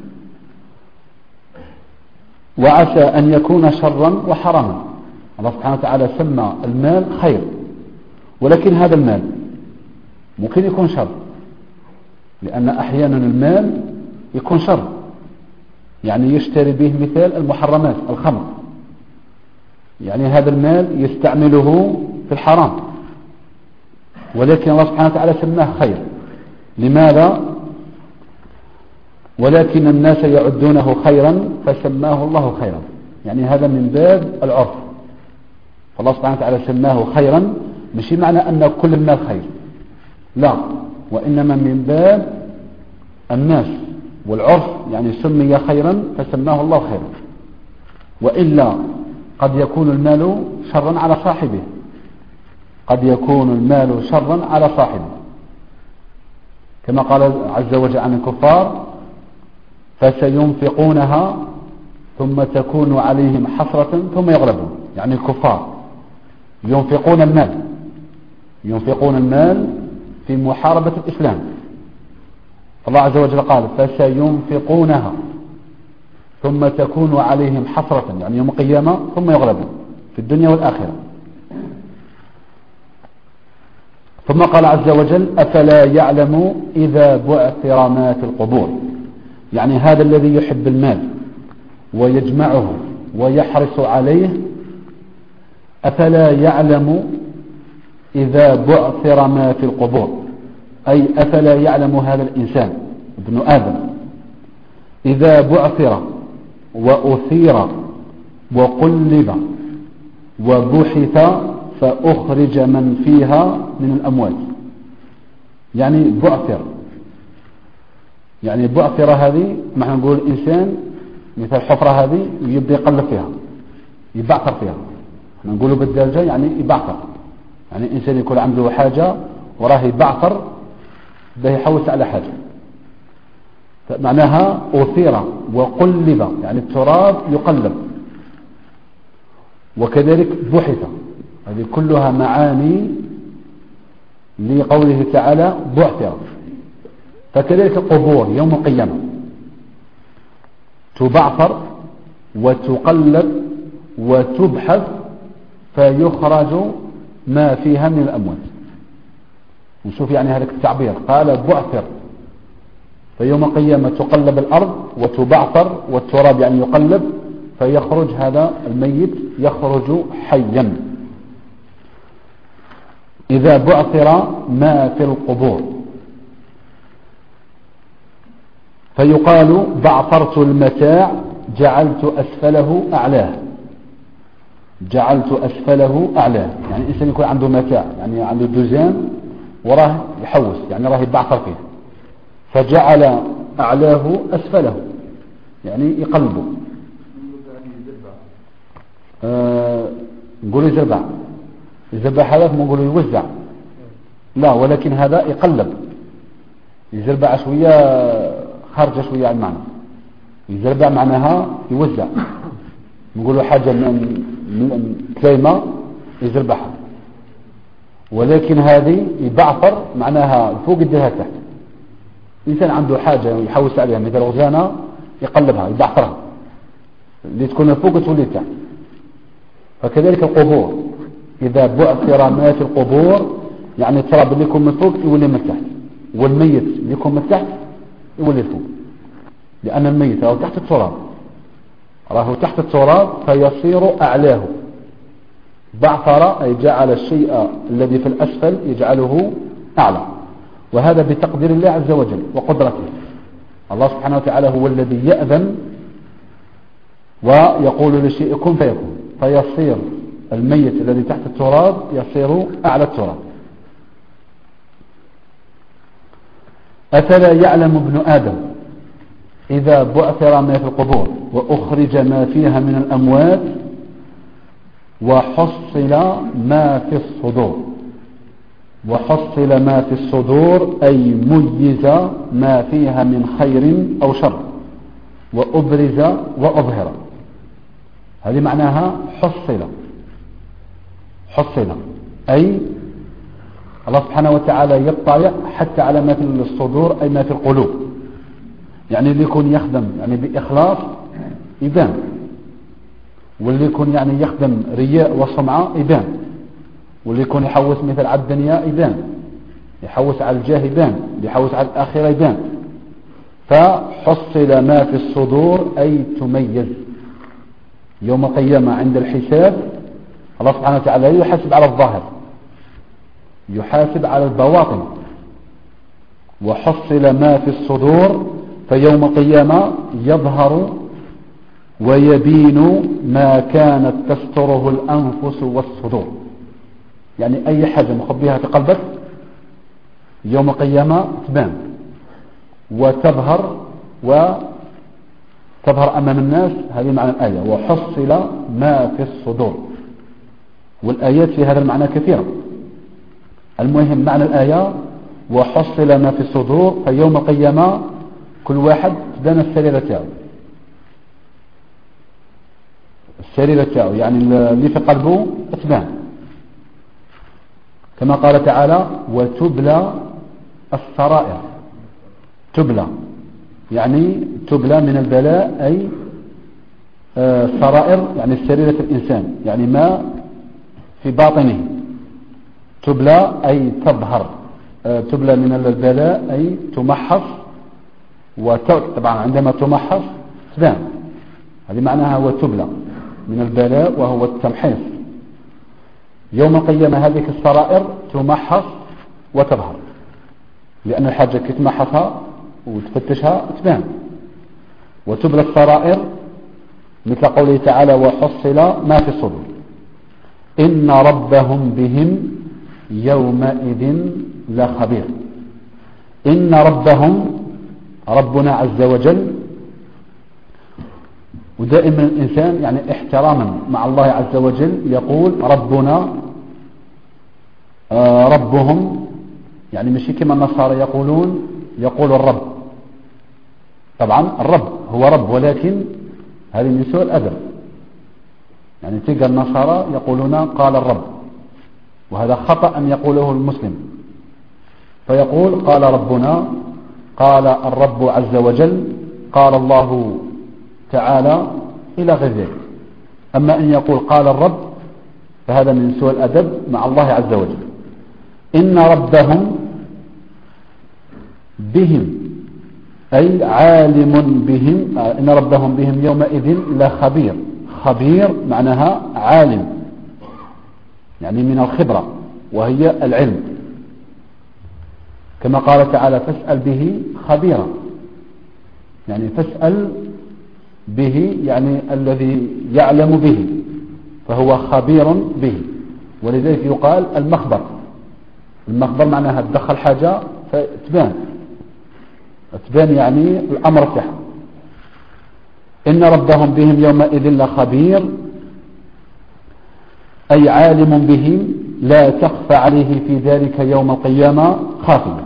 وعسى أن يكون شرا وحراما. الله سبحانه وتعالى سمى المال خير، ولكن هذا المال ممكن يكون شر، لأن أحيانا المال يكون شر، يعني يشتري به مثال المحرمات الخمر، يعني هذا المال يستعمله في الحرام، ولكن الله سبحانه وتعالى سماه خير. لماذا؟ ولكن الناس يعدونه خيرا فسماه الله خيرا، يعني هذا من باب العرف. فالله سبحانه وتعالى سماه خيرا، مش معنى أن كل المال خير، لا، وإنما من باب الناس والعرف، يعني سمي خيرا فسماه الله خيرا. وإلا قد يكون المال شرا على صاحبه، قد يكون المال شرا على صاحبه، كما قال عز وجل عن الكفار فسينفقونها ثم تكون عليهم حسرة ثم يغلبون. يعني الكفار ينفقون المال، ينفقون المال في محاربة الإسلام. الله عز وجل قال فسينفقونها ثم تكون عليهم حسرة، يعني يوم القيامة، ثم يغلبون في الدنيا والآخرة. ثم قال عز وجل أفلا يعلم إذا بعثر ما في القبور. يعني هذا الذي يحب المال ويجمعه ويحرص عليه، أفلا يعلم إذا بعثر ما في القبور، أي أفلا يعلم هذا الإنسان ابن آدم إذا بعثر وأثير وقلب وبحث فأخرج من فيها من الأموات. يعني بعثر، يعني بعثر هذه ما نقول الإنسان مثل الحفرة هذه يبدأ يقلب فيها، يبعثر فيها، نقوله بالدارجة يعني يبعثر، يعني الإنسان يكون عنده حاجة وراه يبعثر ده يحوس على حاجة، معناها أثير وقلب، يعني التراب يقلب، وكذلك بحث. هذه كلها معاني لقوله تعالى بعثر. فكذلك القبور يوم القيامة تبعثر وتقلب وتبحث فيخرج ما فيها من الأموات. نشوف يعني هذا التعبير، قال بعثر، فيوم القيامة تقلب الأرض وتبعثر، والتراب يعني يقلب، فيخرج هذا الميت يخرج حيا. إذا بعثر ما في القبور فيقال بعثرت المتاع جعلت أسفله أعلاه، جعلت أسفله أعلاه. يعني الإنسان يكون عنده متاع، يعني عنده دزان وراه يحوس يعني راه يبعثر فيه، فجعل أعلاه أسفله يعني يقلبه. نقول يزربع هذا ما نقول يوزع، لا، ولكن هذا يقلب، يزربع شوية خارجة شوية عن المعنى. يزربع معناها يوزع، نقولوا حاجة من كلمة يزربعها، ولكن هذه يبعثر معناها فوق يديها تحت. إنسان عنده حاجة يحوس عليها مثل غزانة يقلبها يبعثرها، اللي تكون فوق تولي تحت. فكذلك القبور إذا بعثر ما في القبور يعني التراب اللي يكون من فوق يولي من تحت، والميت اللي يكون من تحت يولي فوق، لأن الميت راهو تحت التراب، راهو تحت التراب فيصير أعلاه. بعثر أي جعل الشيء الذي في الأسفل يجعله أعلى، وهذا بتقدير الله عز وجل وقدرته. الله سبحانه وتعالى هو الذي يأذن ويقول للشيء كن فيكون، فيصير الميت الذي تحت التراب يصير أعلى التراب. أفلا يعلم ابن آدم إذا بعثر ما في القبور وأخرج ما فيها من الأموات وحصل ما في الصدور. وحصل ما في الصدور أي ميز ما فيها من خير أو شر، وأبرز وأظهر. هذه معناها حصل أي الله سبحانه وتعالى يطلع حتى على ما في الصدور أي ما في القلوب. يعني اللي يكون يخدم يعني بإخلاص يبان، واللي يكون يعني يخدم رياء وسمعة يبان، واللي يكون يحوس مثل على الدنيا يبان، يحوس على الجاه يبان، يحوس على الآخرة يبان. فحصل ما في الصدور أي تميز. يوم القيامة عند الحساب الله سبحانه وتعالى يحاسب على الظاهر، يحاسب على البواطن. وحصل ما في الصدور فيوم القيامة يظهر ويبين ما كانت تستره الأنفس والصدور. يعني أي حاجة مخبيها في قلبك يوم القيامة تبان وتظهر أمام الناس. هذه معنى الآية وحصل ما في الصدور، والآيات في هذا المعنى كثيرة. المهم معنى الآية وحصل ما في الصدور، فيوم القيامة كل واحد تبان السريرة تاعو يعني اللي في قلبه تبان، كما قال تعالى وتبلى السرائر. تبلى يعني تبلى من البلاء أي السرائر يعني سريرة الإنسان يعني ما في باطنه. تبلى أي تظهر، تبلى من البلاء أي تمحص، طبعا عندما تمحص تبان. هذه معناها وتبلى من البلاء وهو التمحيص. يوم القيامة هذه السرائر تمحص وتظهر، لأن الحاجة كي تمحصها وتفتشها تبان. وتبلى السرائر مثل قوله تعالى وحصل ما في الصدور إن ربهم بهم يومئذ لخبير. إن ربهم ربنا عز وجل. ودائما الإنسان يعني احتراما مع الله عز وجل يقول ربنا ربهم، يعني ماشي كما النصارى يقول الرب. طبعا الرب هو رب، ولكن هذه من سوء الأدب. يعني تلقى النصارى يقولون قال الرب، وهذا خطأ أن يقوله المسلم، فيقول قال ربنا، قال الرب عز وجل، قال الله تعالى إلى غير ذلك. أما أن يقول قال الرب فهذا من سوء الأدب مع الله عز وجل. إن ربهم بهم أي عالم بهم. إن ربهم بهم يومئذ لخبير. خبير معناها عالم يعني من الخبرة وهي العلم، كما قال تعالى فاسأل به خبيرا. يعني فاسأل به يعني الذي يعلم به، فهو خبير به، ولذلك يقال المخبر. المخبر معناها تدخل حاجة فتبان يعني الأمر بتاعها. إن ربهم بهم يومئذ لخبير أي عالم بهم لا تخفى عليه في ذلك يوم القيامة خافية،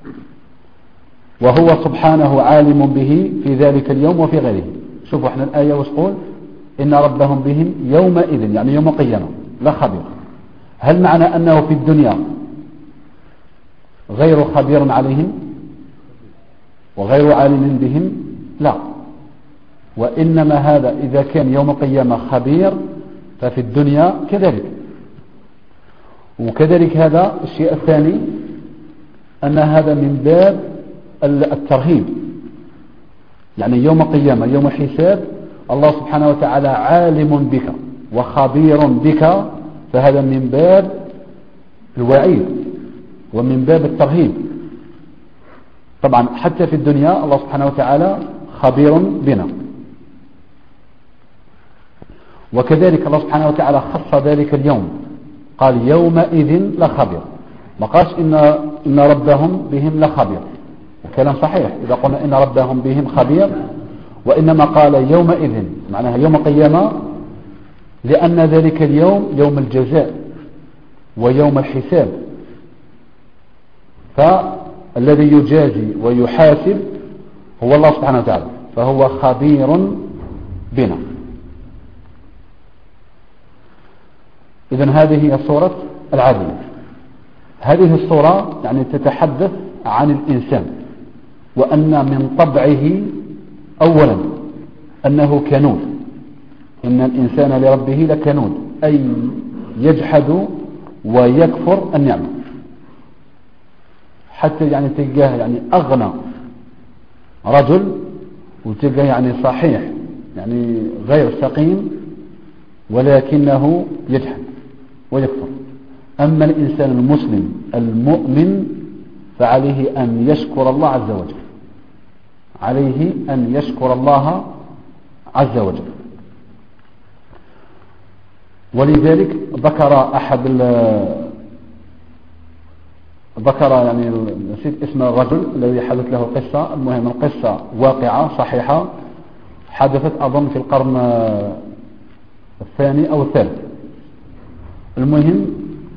وهو سبحانه عالم به في ذلك اليوم وفي غيره. شوفوا احنا الآية وتقول إن ربهم بهم يومئذ يعني يوم القيامة لخبير. هل معنى أنه في الدنيا غير خبير عليهم وغير عالم بهم؟ لا، وإنما هذا إذا كان يوم القيامة خبير ففي الدنيا كذلك. وكذلك هذا الشيء الثاني أن هذا من باب الترهيب، يعني يوم القيامة يوم الحساب الله سبحانه وتعالى عالم بك وخبير بك، فهذا من باب الوعيد ومن باب الترهيب. طبعا حتى في الدنيا الله سبحانه وتعالى خبير بنا، وكذلك الله سبحانه وتعالى خص ذلك اليوم قال يومئذ لخبير، ما قالش إن ربهم بهم لخبير، وكلام صحيح إذا قلنا إن ربهم بهم خبير، وإنما قال يومئذ معناها يوم القيامة، لأن ذلك اليوم يوم الجزاء ويوم الحساب، فالذي يجازي ويحاسب هو الله سبحانه وتعالى، فهو خبير بنا. إذن هذه هي الصورة العادية. هذه الصورة يعني تتحدث عن الإنسان، وأن من طبعه أولا أنه كنود، إن الإنسان لربه لكنود، أي يجحد ويكفر النعمة. حتى يعني تلقاه يعني أغنى رجل وتلقاه يعني صحيح يعني غير سقيم ولكنه يجحد ويكفر. أما الإنسان المسلم المؤمن فعليه أن يشكر الله عز وجل، عليه أن يشكر الله عز وجل. ولذلك ذكر يعني نسيت اسم الرجل الذي حدث له قصة، المهم القصة واقعة صحيحة حدثت أظن في القرن الثاني أو الثالث. المهم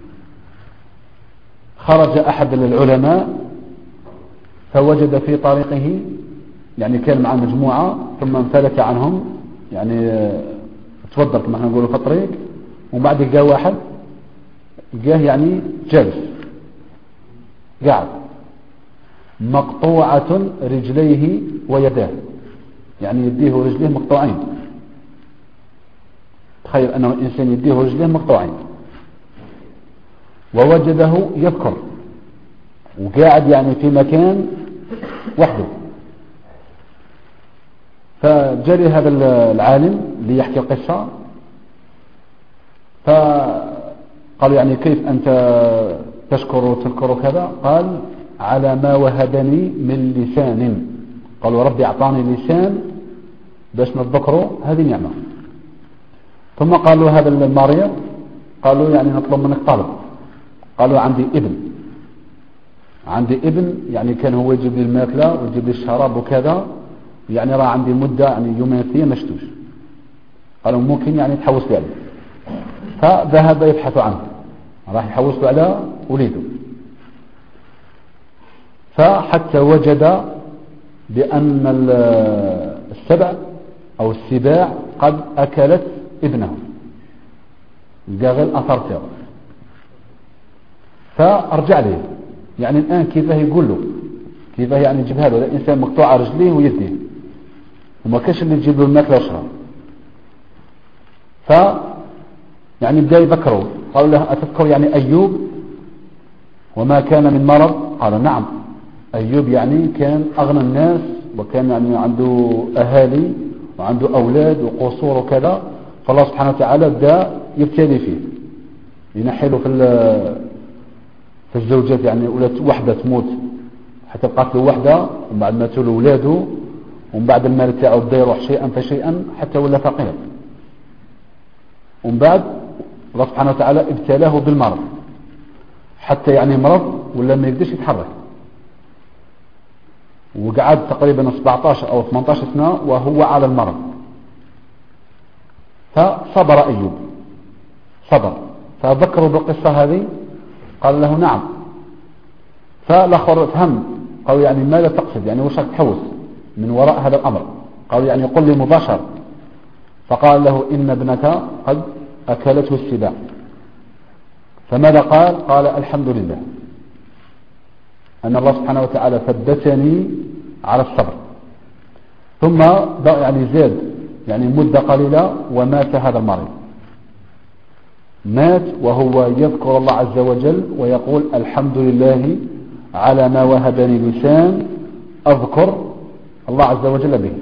خرج أحد العلماء فوجد في طريقه يعني كان مع مجموعة ثم انفلت عنهم، يعني تفضل كما نقول في الطريق، وبعد جاء واحد جاه يعني جالس قاعد مقطوعة رجليه ويداه، يعني يديه ورجليه مقطوعين. تخيل أنه الإنسان يديه ورجليه مقطوعين، ووجده يذكر وقاعد يعني في مكان وحده. فجري هذا العالم ليحكي القصة، فقال يعني كيف أنت تشكر وتذكر كذا؟ قال على ما وهبني من لسان. قالوا ربي أعطاني لسان باش نتذكروا هذه نعمة. ثم قالوا هذا المريض قالوا يعني نطلب منك طلب. قالوا عندي ابن يعني كان هو يجيب لي الماكلة ويجيب لي الشراب وكذا، يعني راه عندي مدة يعني يومين ثلاثة ما شفتوش. قالوا ممكن يعني تحوس لي عليه. فذهب يبحث عنه، راح يحوس له على وليده، فحتى وجد بأن السبع أو السباع قد أكلت ابنه، لقى الأثر فيه. فأرجع له يعني الآن كيف يقول له، كيف يعني يجيب هذا الإنسان مقطوع رجليه ويديه وما كاش اللي يجيب له الماكلة والشراب. ف يعني بدأ يذكروا، قالوا له أتذكر يعني أيوب وما كان من مرض؟ قال نعم، أيوب يعني كان أغنى الناس وكان يعني عنده أهالي وعنده أولاد وقصور وكذا، فالله سبحانه وتعالى بدأ يبتلي فيه، ينحله في الزوجات، يعني ولات وحدة تموت حتى بقات له وحدة، ومن بعد ماتوا له ولاده، ومن بعد المال تاعو بدا يروح شيئا فشيئا حتى ولا فقير. ومن بعد الله سبحانه وتعالى ابتلاه بالمرض حتى يعني مرض ولا ما يقدرش يتحرك، وقعد تقريبا 17 أو 18 سنة وهو على المرض. فصبر أيوب، صبر. فذكروا بالقصة هذه، قال له نعم. فالآخر فهم، قالوا يعني ماذا تقصد، يعني وش تحوس من وراء هذا الأمر؟ قالوا يعني قل لي مباشر. فقال له إن ابنك قد أكلته السباع. فماذا قال؟ قال الحمد لله أن الله سبحانه وتعالى ثبتني على الصبر. ثم يعني زاد يعني مدة قليلة ومات هذا المريض، مات وهو يذكر الله عز وجل ويقول الحمد لله على ما وهبني لسان أذكر الله عز وجل به.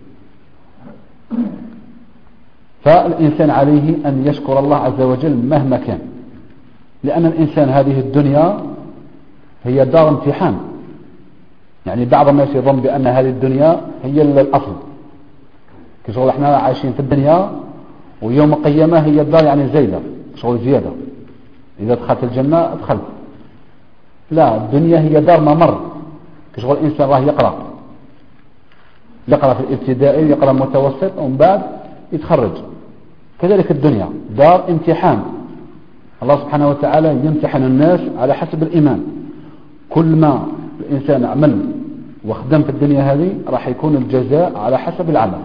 فالإنسان عليه أن يشكر الله عز وجل مهما كان، لأن الإنسان هذه الدنيا هي دار امتحان. يعني بعض الناس يظن بأن هذه الدنيا هي الأصل، كشغل احنا عايشين في الدنيا ويوم القيامة هي الدار يعني زايدة، شغل زيادة، إذا دخلت الجنة ادخلت. لا، الدنيا هي دار ممر، كشغل الإنسان راه يقرأ في الابتدائي، يقرأ متوسط، ومن بعد يتخرج. كذلك الدنيا دار امتحان، الله سبحانه وتعالى يمتحن الناس على حسب الإيمان. كل ما الإنسان عمل وخدم في الدنيا هذه راح يكون الجزاء على حسب العمل.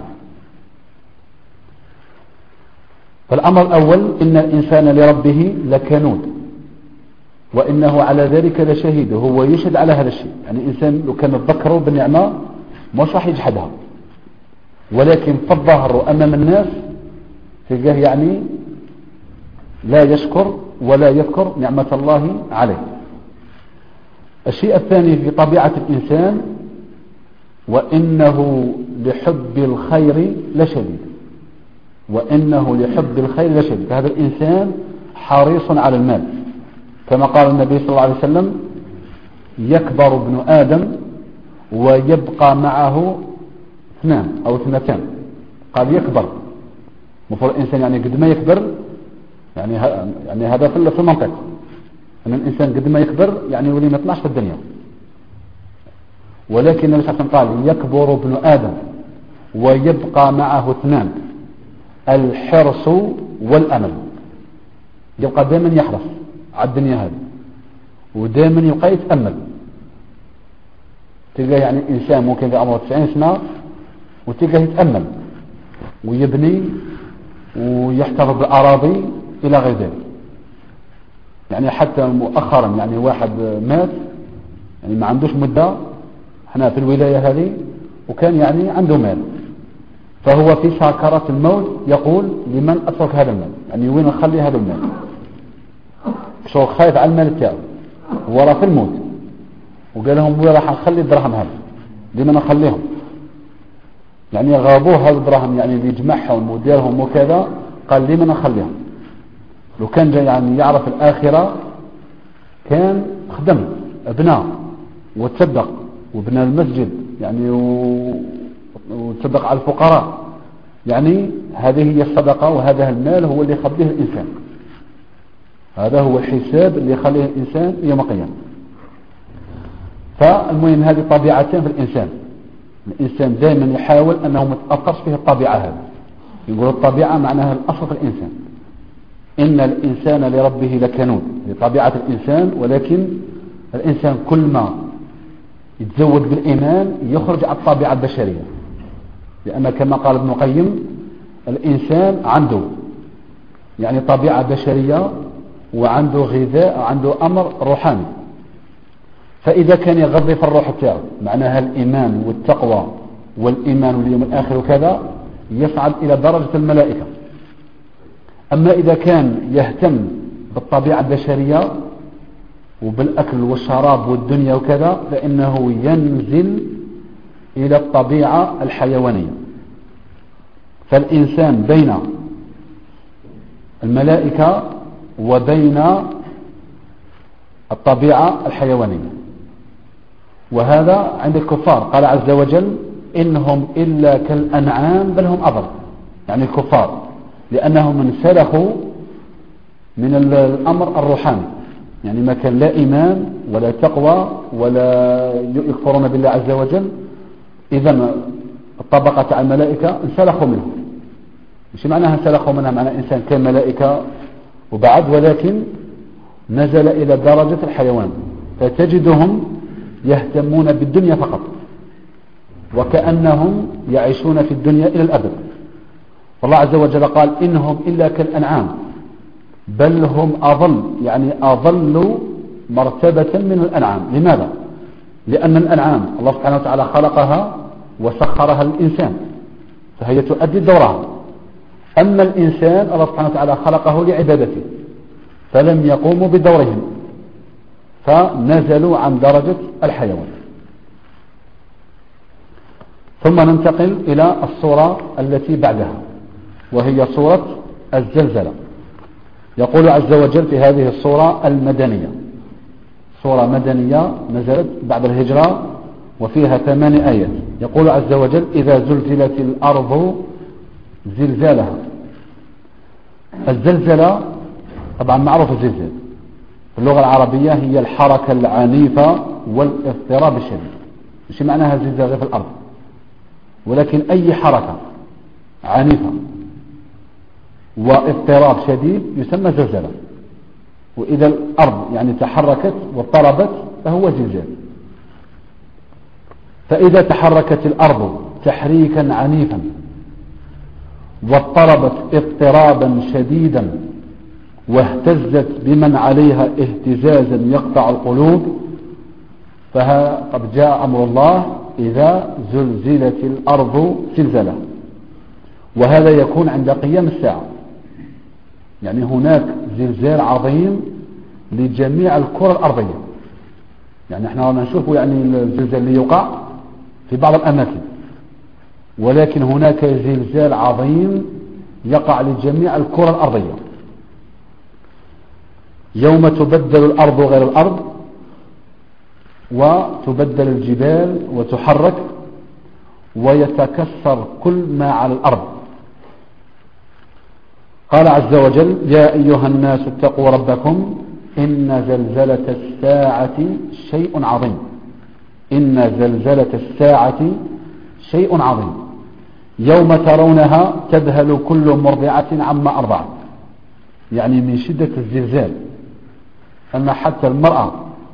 فالأمر الأول إن الإنسان لربه لكنود، وإنه على ذلك لشهيد، هو يشهد على هذا الشيء. يعني الإنسان لو كان يذكره بالنعمة مش راح يجحدها، ولكن في الظاهر أمام الناس تلقاه يعني لا يشكر ولا يذكر نعمة الله عليه. الشيء الثاني في طبيعة الإنسان وإنه لحب الخير لشديد، وإنه لحب الخير لشديد. هذا الإنسان حريص على المال، كما قال النبي صلى الله عليه وسلم يكبر ابن آدم ويبقى معه اثنان أو اثنتان. قال يكبر، مفروض الإنسان يعني قد ما يكبر يعني هذا في المنطق أن الإنسان قد ما يكبر يعني يولي ما يطلعش في الدنيا. ولكن النبي صلى الله عليه وسلم قال يكبر ابن آدم ويبقى معه اثنان، الحرص والأمل. يبقى دائما يحرص على الدنيا هذه ودائما يبقى يتأمل. تلقى يعني إنسان ممكن في عمره 90 سنة وتلقى يتأمل ويبني ويحتفظ بالأراضي إلى غير ذلك. يعني حتى مؤخرا يعني واحد مات يعني ما عندوش مدة احنا في الولاية هذه، وكان يعني عنده مال، فهو في سكرات الموت يقول لمن أترك هذا المال، يعني وين نخلي هذا المال، شو خايف على المال تاعه، هو راه في الموت وقال لهم وين راح نخلي الدراهم هذا، لمن نخليهم، يعني غابوه هذا الدراهم يعني اللي يجمعهم وديرهم وكذا، قال لمن نخليهم. لو كان جاي يعني يعرف الآخرة كان خدم ابناء وتصدق وبنى المسجد يعني وتصدق على الفقراء. يعني هذه هي الصدقة، وهذا المال هو اللي يخليه الإنسان، هذا هو الحساب اللي يخليه الإنسان يوم القيامة. فالمهم هذه طبيعتين في الإنسان. الإنسان دائما يحاول أنه ما تأثرش فيه الطبيعة هذه. يقول الطبيعة معناها الأصل في الإنسان، إن الإنسان لربه لكنود، لطبيعة الإنسان. ولكن الإنسان كل ما يتزود بالإيمان يخرج عن الطبيعة البشرية، لأن كما قال ابن القيم الإنسان عنده يعني طبيعة بشرية وعنده غذاء، عنده أمر روحاني. فإذا كان يغذي في الروح تاعه معناها الإيمان والتقوى والإيمان واليوم الآخر وكذا، يصعد إلى درجة الملائكة. أما إذا كان يهتم بالطبيعة البشرية وبالأكل والشراب والدنيا وكذا، فإنه ينزل إلى الطبيعة الحيوانية. فالإنسان بين الملائكة وبين الطبيعة الحيوانية. وهذا عند الكفار قال عز وجل إنهم إلا كالأنعام بل هم أضل، يعني الكفار لأنهم انسلخوا من الأمر الروحاني يعني ما كان لا إيمان ولا تقوى ولا يكفرون بالله عز وجل، إذا الطبقة تاع الملائكة انسلخوا منه. مش معناها انسلخوا منها معنى إنسان كان ملائكة وبعد، ولكن نزل إلى درجة الحيوان، فتجدهم يهتمون بالدنيا فقط، وكأنهم يعيشون في الدنيا إلى الأبد. والله عز وجل قال إنهم إلا كالأنعام بل هم أضل، يعني أضل مرتبة من الأنعام. لماذا؟ لأن الأنعام الله سبحانه وتعالى خلقها وسخرها للإنسان، فهي تؤدي دورها. أما الإنسان الله سبحانه وتعالى خلقه لعبادته، فلم يقوموا بدورهم، فنزلوا عن درجة الحيوان. ثم ننتقل إلى الصورة التي بعدها، وهي صورة الزلزلة. يقول عز وجل في هذه الصورة المدنية، صورة مدنية نزلت بعد الهجرة وفيها 8 آيات. يقول عز وجل إذا زلزلت الأرض زلزالها. الزلزلة طبعا معروف الزلزال في اللغة العربية هي الحركة العنيفة والاضطراب الشديد. مش معناها زلزال في الأرض، ولكن أي حركة عنيفة واضطراب شديد يسمى زلزلة. وإذا الأرض يعني تحركت واضطربت فهو زلزال. فإذا تحركت الأرض تحريكا عنيفا واضطربت اضطرابا شديدا واهتزت بمن عليها اهتزازا يقطع القلوب، فقد جاء أمر الله إذا زلزلت الأرض زلزالها. وهذا يكون عند قيام الساعة، يعني هناك زلزال عظيم لجميع الكرة الأرضية. يعني احنا نشوف يعني الزلزال اللي يقع في بعض الأماكن، ولكن هناك زلزال عظيم يقع لجميع الكرة الأرضية. يوم تبدل الأرض غير الأرض، وتبدل الجبال وتحرك ويتكسر كل ما على الأرض. قال عز وجل يا أيها الناس اتقوا ربكم إن زلزلة الساعة شيء عظيم. إن زلزلة الساعة شيء عظيم يوم ترونها تذهل كل مرضعة عما أرضعت. يعني من شدة الزلزال أن حتى المرأة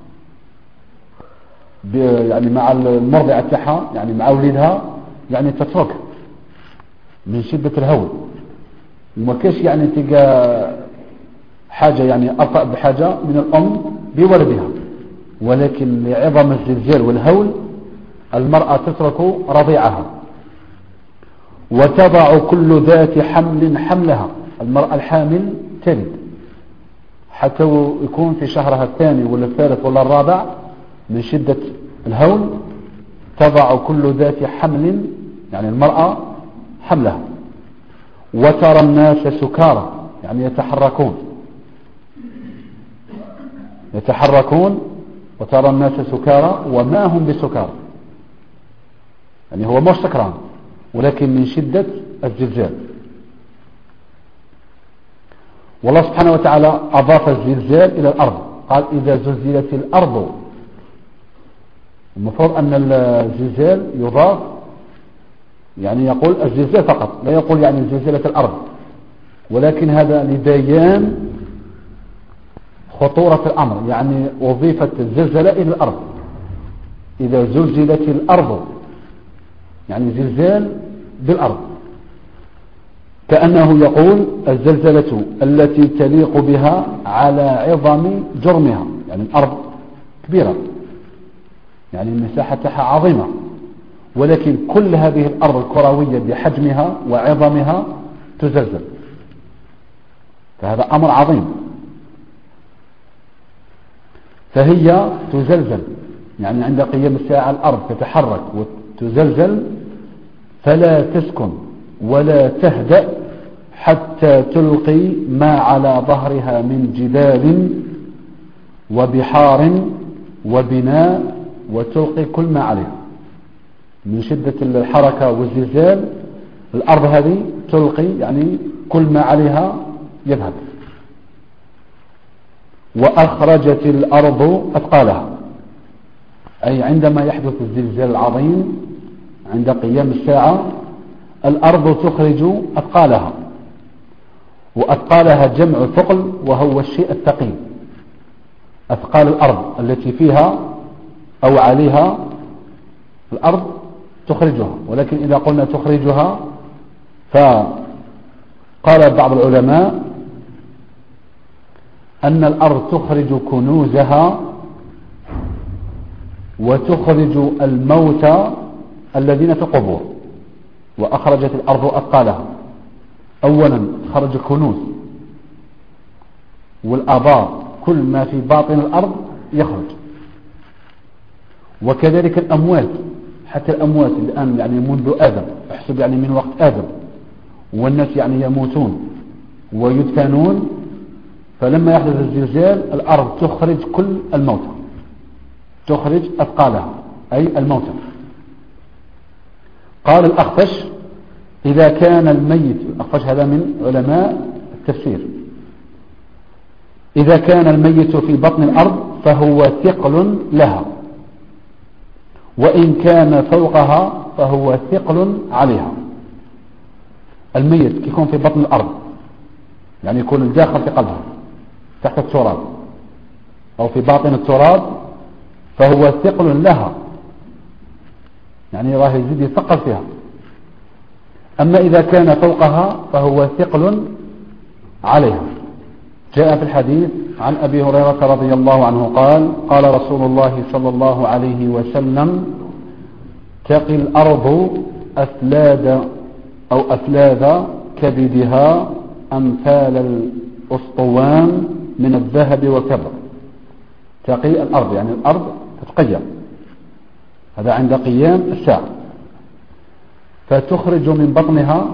يعني مع المرضعة تاعها يعني مع أولادها يعني تترك من شدة الهول. وما كاش يعني تلقى حاجة يعني أرفع بحاجة من الأم بولدها، ولكن لعظم الزلزال والهول المرأة تترك رضيعها. وتضع كل ذات حمل حملها. المرأة الحامل تلد حتى يكون في شهرها الثاني ولا الثالث ولا الرابع من شدة الهول، تضع كل ذات حمل يعني المرأة حملها. وترى الناس سكارى يعني يتحركون. وترى الناس سكارى وما هم بسكارى، يعني هو مش سكران ولكن من شدة الزلزال. والله سبحانه وتعالى أضاف الزلزال إلى الأرض، قال إذا زلزلت الأرض. المفروض أن الزلزال يضاف، يعني يقول الزلزال فقط، لا يقول يعني زلزلة الأرض، ولكن هذا لبيان خطورة الأمر. يعني وظيفة الزلزلة إلى الأرض. إذا زلزلت الأرض يعني زلزال بالأرض، كأنه يقول الزلزلة التي تليق بها على عظم جرمها. يعني الأرض كبيرة، يعني المساحة تاعها عظيمة، ولكن كل هذه الأرض الكروية بحجمها وعظمها تزلزل، فهذا أمر عظيم. فهي تزلزل، يعني عند قيام الساعة الأرض تتحرك وتزلزل، فلا تسكن ولا تهدأ حتى تلقي ما على ظهرها من جبال وبحار وبناء، وتلقي كل ما عليها من شدة الحركة والزلزال. الأرض هذه تلقي يعني كل ما عليها يذهب. وأخرجت الأرض أثقالها، أي عندما يحدث الزلزال العظيم عند قيام الساعة الأرض تخرج أثقالها، وأثقالها جمع ثقل وهو الشيء الثقيل، أثقال الأرض التي فيها أو عليها الأرض تخرجها. ولكن إذا قلنا تخرجها فقال بعض العلماء أن الأرض تخرج كنوزها وتخرج الموتى الذين في القبور. وأخرجت الأرض أثقالها، أولا خرج الكنوز والآبار، كل ما في باطن الأرض يخرج، وكذلك الأموات، حتى الأموات الآن يعني منذ آدم، احسب يعني من وقت آدم والناس يعني يموتون ويدفنون، فلما يحدث الزلزال الأرض تخرج كل الموتى، تخرج أثقالها أي الموتى. قال الأخفش إذا كان الميت، الأخفش هذا من علماء التفسير، إذا كان الميت في بطن الأرض فهو ثقل لها، وإن كان فوقها فهو ثقل عليها. الميت يكون في بطن الأرض يعني يكون داخل في قلبها تحت التراب أو في باطن التراب فهو ثقل لها، يعني راه يزيد يثقل فيها. أما إذا كان فوقها فهو ثقل عليها. جاء في الحديث عن أبي هريرة رضي الله عنه قال قال رسول الله صلى الله عليه وسلم تقي الأرض أثلاث أو أثلاث كبدها أمثال الأسطوان من الذهب والفضة. تقي الأرض يعني الأرض تتقيم، هذا عند قيام الساعة، فتخرج من بطنها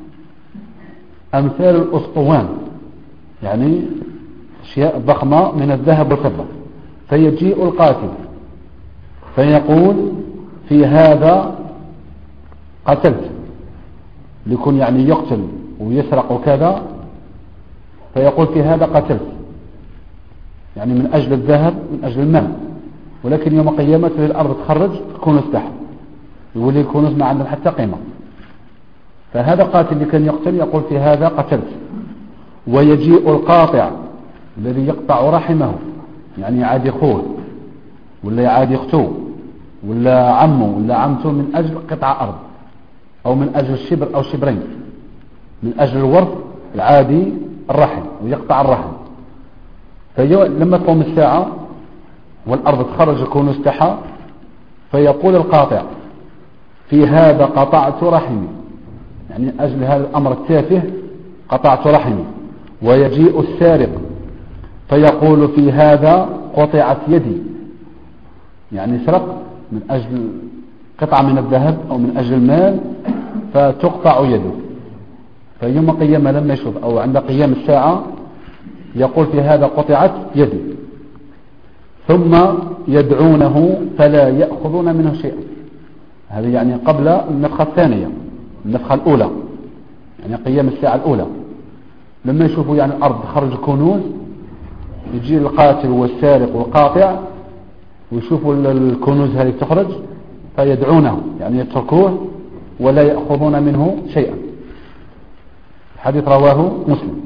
أمثال الأسطوان يعني أشياء ضخمة من الذهب والفضة. فيجيء القاتل فيقول في هذا قتلت، ليكون يعني يقتل ويسرق وكذا، فيقول في هذا قتلت يعني من أجل الذهب من أجل المال. ولكن يوم قيامة الأرض تخرج الكنوز تحت، يولي الكنوز ما عندهم حتى قيمة. فهذا قاتل اللي كان يقتل يقول في هذا قتلت. ويجيء القاطع الذي يقطع رحمه، يعني عادي أخوه ولا عادي أخته ولا عمه ولا عمته من أجل قطع أرض أو من أجل شبر أو شبرين، من أجل الورث العادي الرحم، ويقطع الرحم. لما تقوم الساعة والأرض تخرج الكنوز تحت فيقول القاطع في هذا قطعت رحمي، يعني أجل هذا الأمر التافه قطعت رحمي. ويجيء السارق فيقول في هذا قطعت يدي، يعني سرق من أجل قطعة من الذهب أو من أجل المال فتقطع يده. فيوم قيامة لما يشوف أو عند قيام الساعة يقول في هذا قطعت يدي، ثم يدعونه فلا يأخذون منه شيئا. هذا يعني قبل النفخة الثانية، النفخة الأولى يعني قيام الساعة الأولى. لما يشوفوا يعني الأرض خرج كنوز يجي القاتل والسارق والقاطع ويشوفوا الكنوز هذه تخرج فيدعونه يعني يتركوه ولا يأخذون منه شيئا. الحديث رواه مسلم.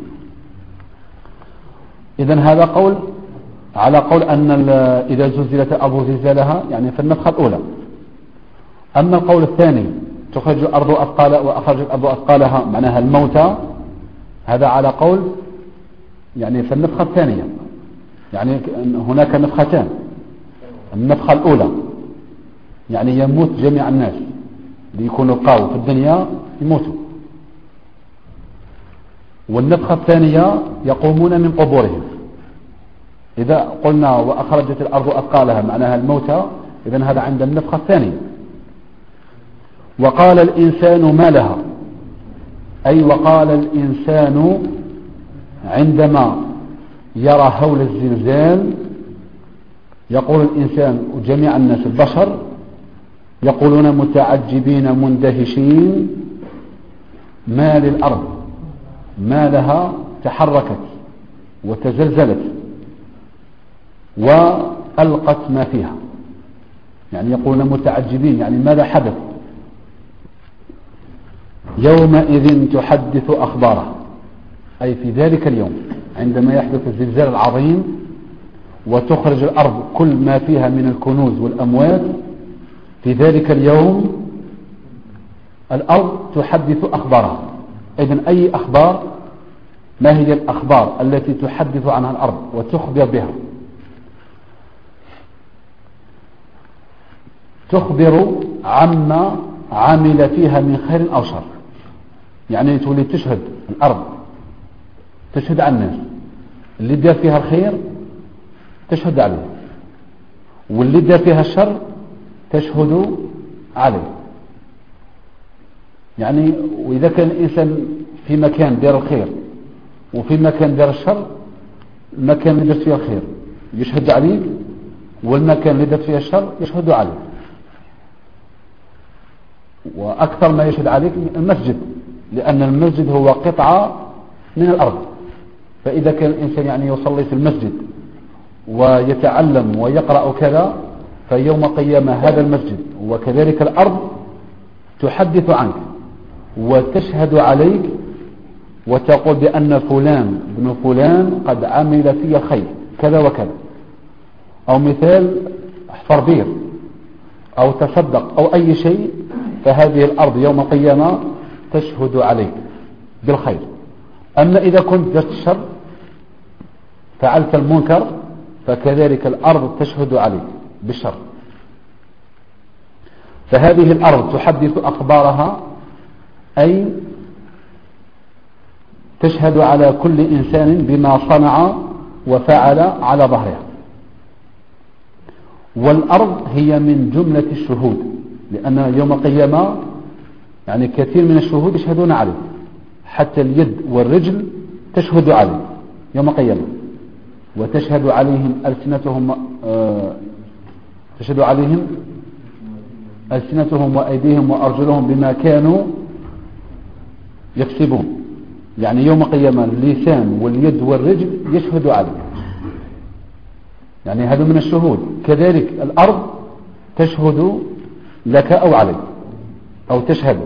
إذن هذا قول على قول أن إذا زلزلت الأرض زلزالها يعني في النفخة الأولى. أما القول الثاني تخرج الأرض أثقالها وأخرج الأرض أثقالها معناها الموتى، هذا على قول يعني في النفخة الثانية، يعني هناك نفختان. النفخة الأولى يعني يموت جميع الناس اللي يكونوا قاو في الدنيا يموتوا، والنفخة الثانية يقومون من قبورهم. إذا قلنا وأخرجت الأرض أثقالها معناها الموتى، إذن هذا عند النفخة الثانية. وقال الإنسان ما لها، أي وقال الإنسان عندما يرى هول الزلزال يقول الإنسان وجميع الناس البشر يقولون متعجبين مندهشين ما للأرض ما لها تحركت وتزلزلت وألقت ما فيها. يعني يقولون متعجبين يعني ماذا حدث؟ يومئذ تحدث أخباره، أي في ذلك اليوم عندما يحدث الزلزال العظيم وتخرج الأرض كل ما فيها من الكنوز والأموال، في ذلك اليوم الأرض تحدث أخبارها. إذن أي أخبار؟ ما هي الأخبار التي تحدث عنها الأرض وتخبر بها؟ تخبر عما عمل فيها من خير أو شر. يعني تولي تشهد الأرض، تشهد على الناس، اللي دار فيها الخير تشهد عليه، واللي دار فيها الشر تشهد عليه. يعني وإذا كان الإنسان في مكان دار الخير وفي مكان دار الشر، المكان اللي دار فيها الخير يشهد عليه، والمكان اللي دار فيها الشر يشهد عليه. وأكثر ما يشهد عليك المسجد، لأن المسجد هو قطعة من الأرض. فإذا كان الإنسان يعني يصلي في المسجد ويتعلم ويقرأ كذا، فيوم قيامة هذا المسجد وكذلك الأرض تحدث عنك وتشهد عليك وتقول بأن فلان ابن فلان قد عمل في خير كذا وكذا. أو مثال احفر بير أو تصدق أو أي شيء، فهذه الأرض يوم القيامة تشهد عليك بالخير. أما إذا كنت درت الشر فعلت المنكر، فكذلك الأرض تشهد عليك بالشر. فهذه الأرض تحدث أخبارها، أي تشهد على كل إنسان بما صنع وفعل على ظهرها. والأرض هي من جملة الشهود، لأن يوم القيامة يعني كثير من الشهود يشهدون عليه، حتى اليد والرجل تشهد عليه يوم القيامة، وتشهد عليهم ألسنتهم وأيديهم وأرجلهم بما كانوا يكسبون. يعني يوم القيامة اللسان واليد والرجل يشهد عليه، يعني هذا من الشهود. كذلك الأرض تشهد لك أو عليك أو تشهد.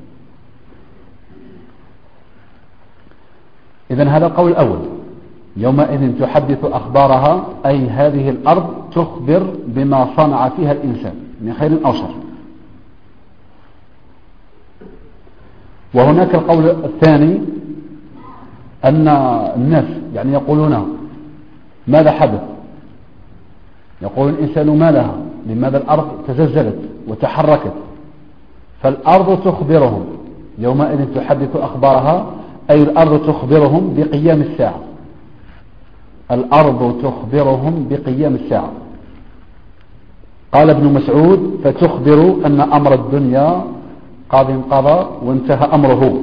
إذن هذا القول الأول، يومئذ تحدث أخبارها، أي هذه الأرض تخبر بما صنع فيها الإنسان من خير أو شر. وهناك القول الثاني، أن الناس يعني يقولون ماذا حدث؟ يقول الإنسان ما لها، لماذا الأرض تزلزلت وتحركت؟ فالأرض تخبرهم يومئذ تحدث أخبارها، أي الأرض تخبرهم بقيام الساعة. الأرض تخبرهم بقيام الساعة. قال ابن مسعود: فتخبر أن أمر الدنيا قد انقضى وانتهى أمره،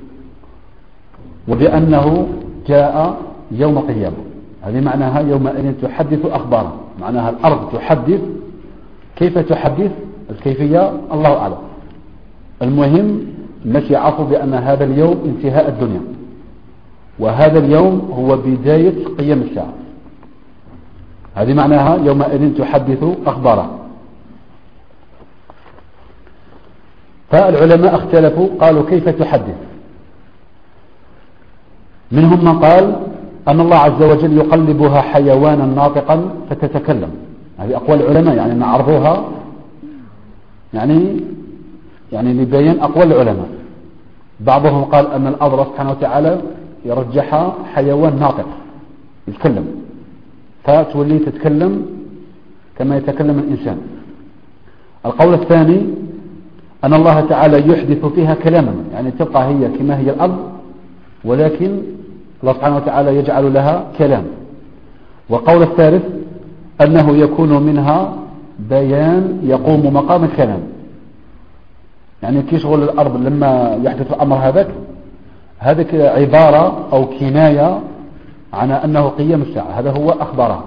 وبأنه جاء يوم القيامة. هذه معناها يومئذ تحدث أخبارها، معناها الأرض تحدث. كيف تحدث؟ الكيفية الله أعلم. المهم الناس يعرفوا بأن هذا اليوم انتهاء الدنيا، وهذا اليوم هو بداية قيام الساعة. هذه معناها يومئذ تحدث أخبارها. فالعلماء اختلفوا، قالوا كيف تحدث؟ منهم من قال أن الله عز وجل يقلبها حيوانا ناطقا فتتكلم. هذه أقوال العلماء، يعني نعرضوها يعني لبيان أقوال العلماء. بعضهم قال أن الله سبحانه وتعالى يرجحها حيوان ناطق يتكلم، فتولي تتكلم كما يتكلم الإنسان. القول الثاني أن الله تعالى يحدث فيها كلاما، يعني تبقى هي كما هي الأرض، ولكن الله سبحانه وتعالى يجعل لها كلام. وقول الثالث أنه يكون منها بيان يقوم مقام الكلام، يعني كيشغل الأرض لما يحدث الأمر هذاك عبارة أو كناية عن أنه قيام الساعة، هذا هو أخبارها.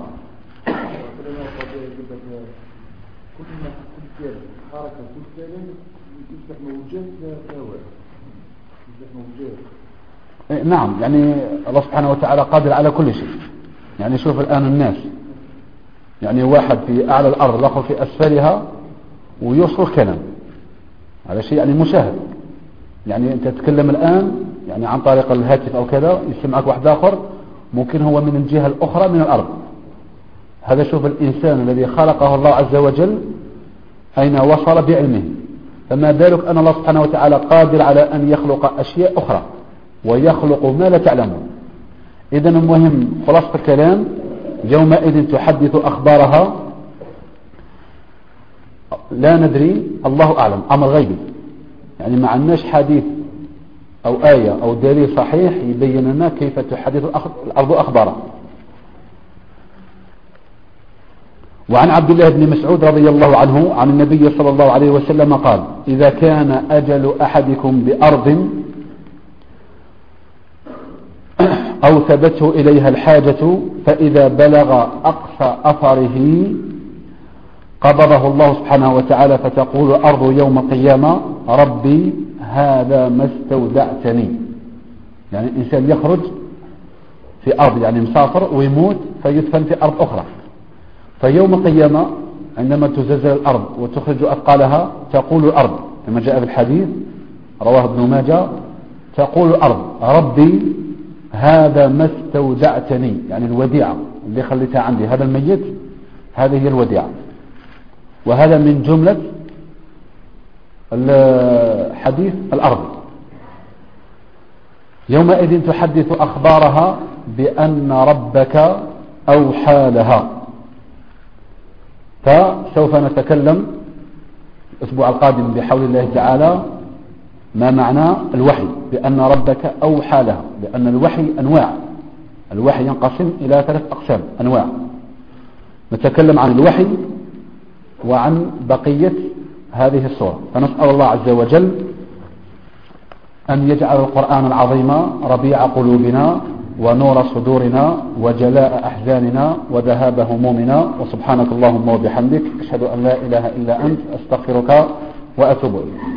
نعم، يعني الله سبحانه وتعالى قادر على كل شيء. يعني شوف الآن الناس يعني واحد في أعلى الأرض الآخر في أسفلها ويوصل الكلام، هذا شيء يعني مشاهد. يعني أنت تتكلم الآن يعني عن طريق الهاتف أو كذا، يسمعك واحد آخر ممكن هو من الجهة الأخرى من الأرض. هذا شوف الإنسان الذي خلقه الله عز وجل أين وصل بعلمه، فما بالك أن الله سبحانه وتعالى قادر على أن يخلق أشياء أخرى ويخلق ما لا تعلمون. إذن المهم خلاصة الكلام، يومئذ تحدث أخبارها لا ندري، الله أعلم، أمر غيبي، يعني ما عندناش حديث أو آية أو دليل صحيح يبين لنا كيف تحدث الأرض أخبارها. وعن عبد الله بن مسعود رضي الله عنه عن النبي صلى الله عليه وسلم قال: إذا كان أجل أحدكم بأرض أو ثبته إليها الحاجة فإذا بلغ أقصى أثره قبضه الله سبحانه وتعالى، فتقول الأرض يوم القيامة: ربي هذا ما استودعتني. يعني الإنسان يخرج في أرض، يعني مسافر ويموت فيدفن في أرض أخرى، فيوم القيامة عندما تزلزل الأرض وتخرج أثقالها تقول الأرض كما جاء في الحديث رواه ابن ماجه، تقول الأرض: ربي هذا ما استودعتني، يعني الوديعة اللي خليتها عندي، هذا الميت هذه هي الوديعة. وهذا من جملة الحديث الأرض. يومئذ تحدث أخبارها بأن ربك أوحى لها. فسوف نتكلم الأسبوع القادم بحول الله تعالى ما معنى الوحي، بأن ربك أوحى لها، لأن الوحي أنواع، الوحي ينقسم إلى 3 أقسام أنواع. نتكلم عن الوحي وعن بقية هذه الصورة. فنسأل الله عز وجل أن يجعل القرآن العظيم ربيع قلوبنا ونور صدورنا وجلاء أحزاننا وذهاب همومنا. وسبحانك اللهم وبحمدك، أشهد أن لا إله إلا أنت، أستغفرك وأتوب إليك.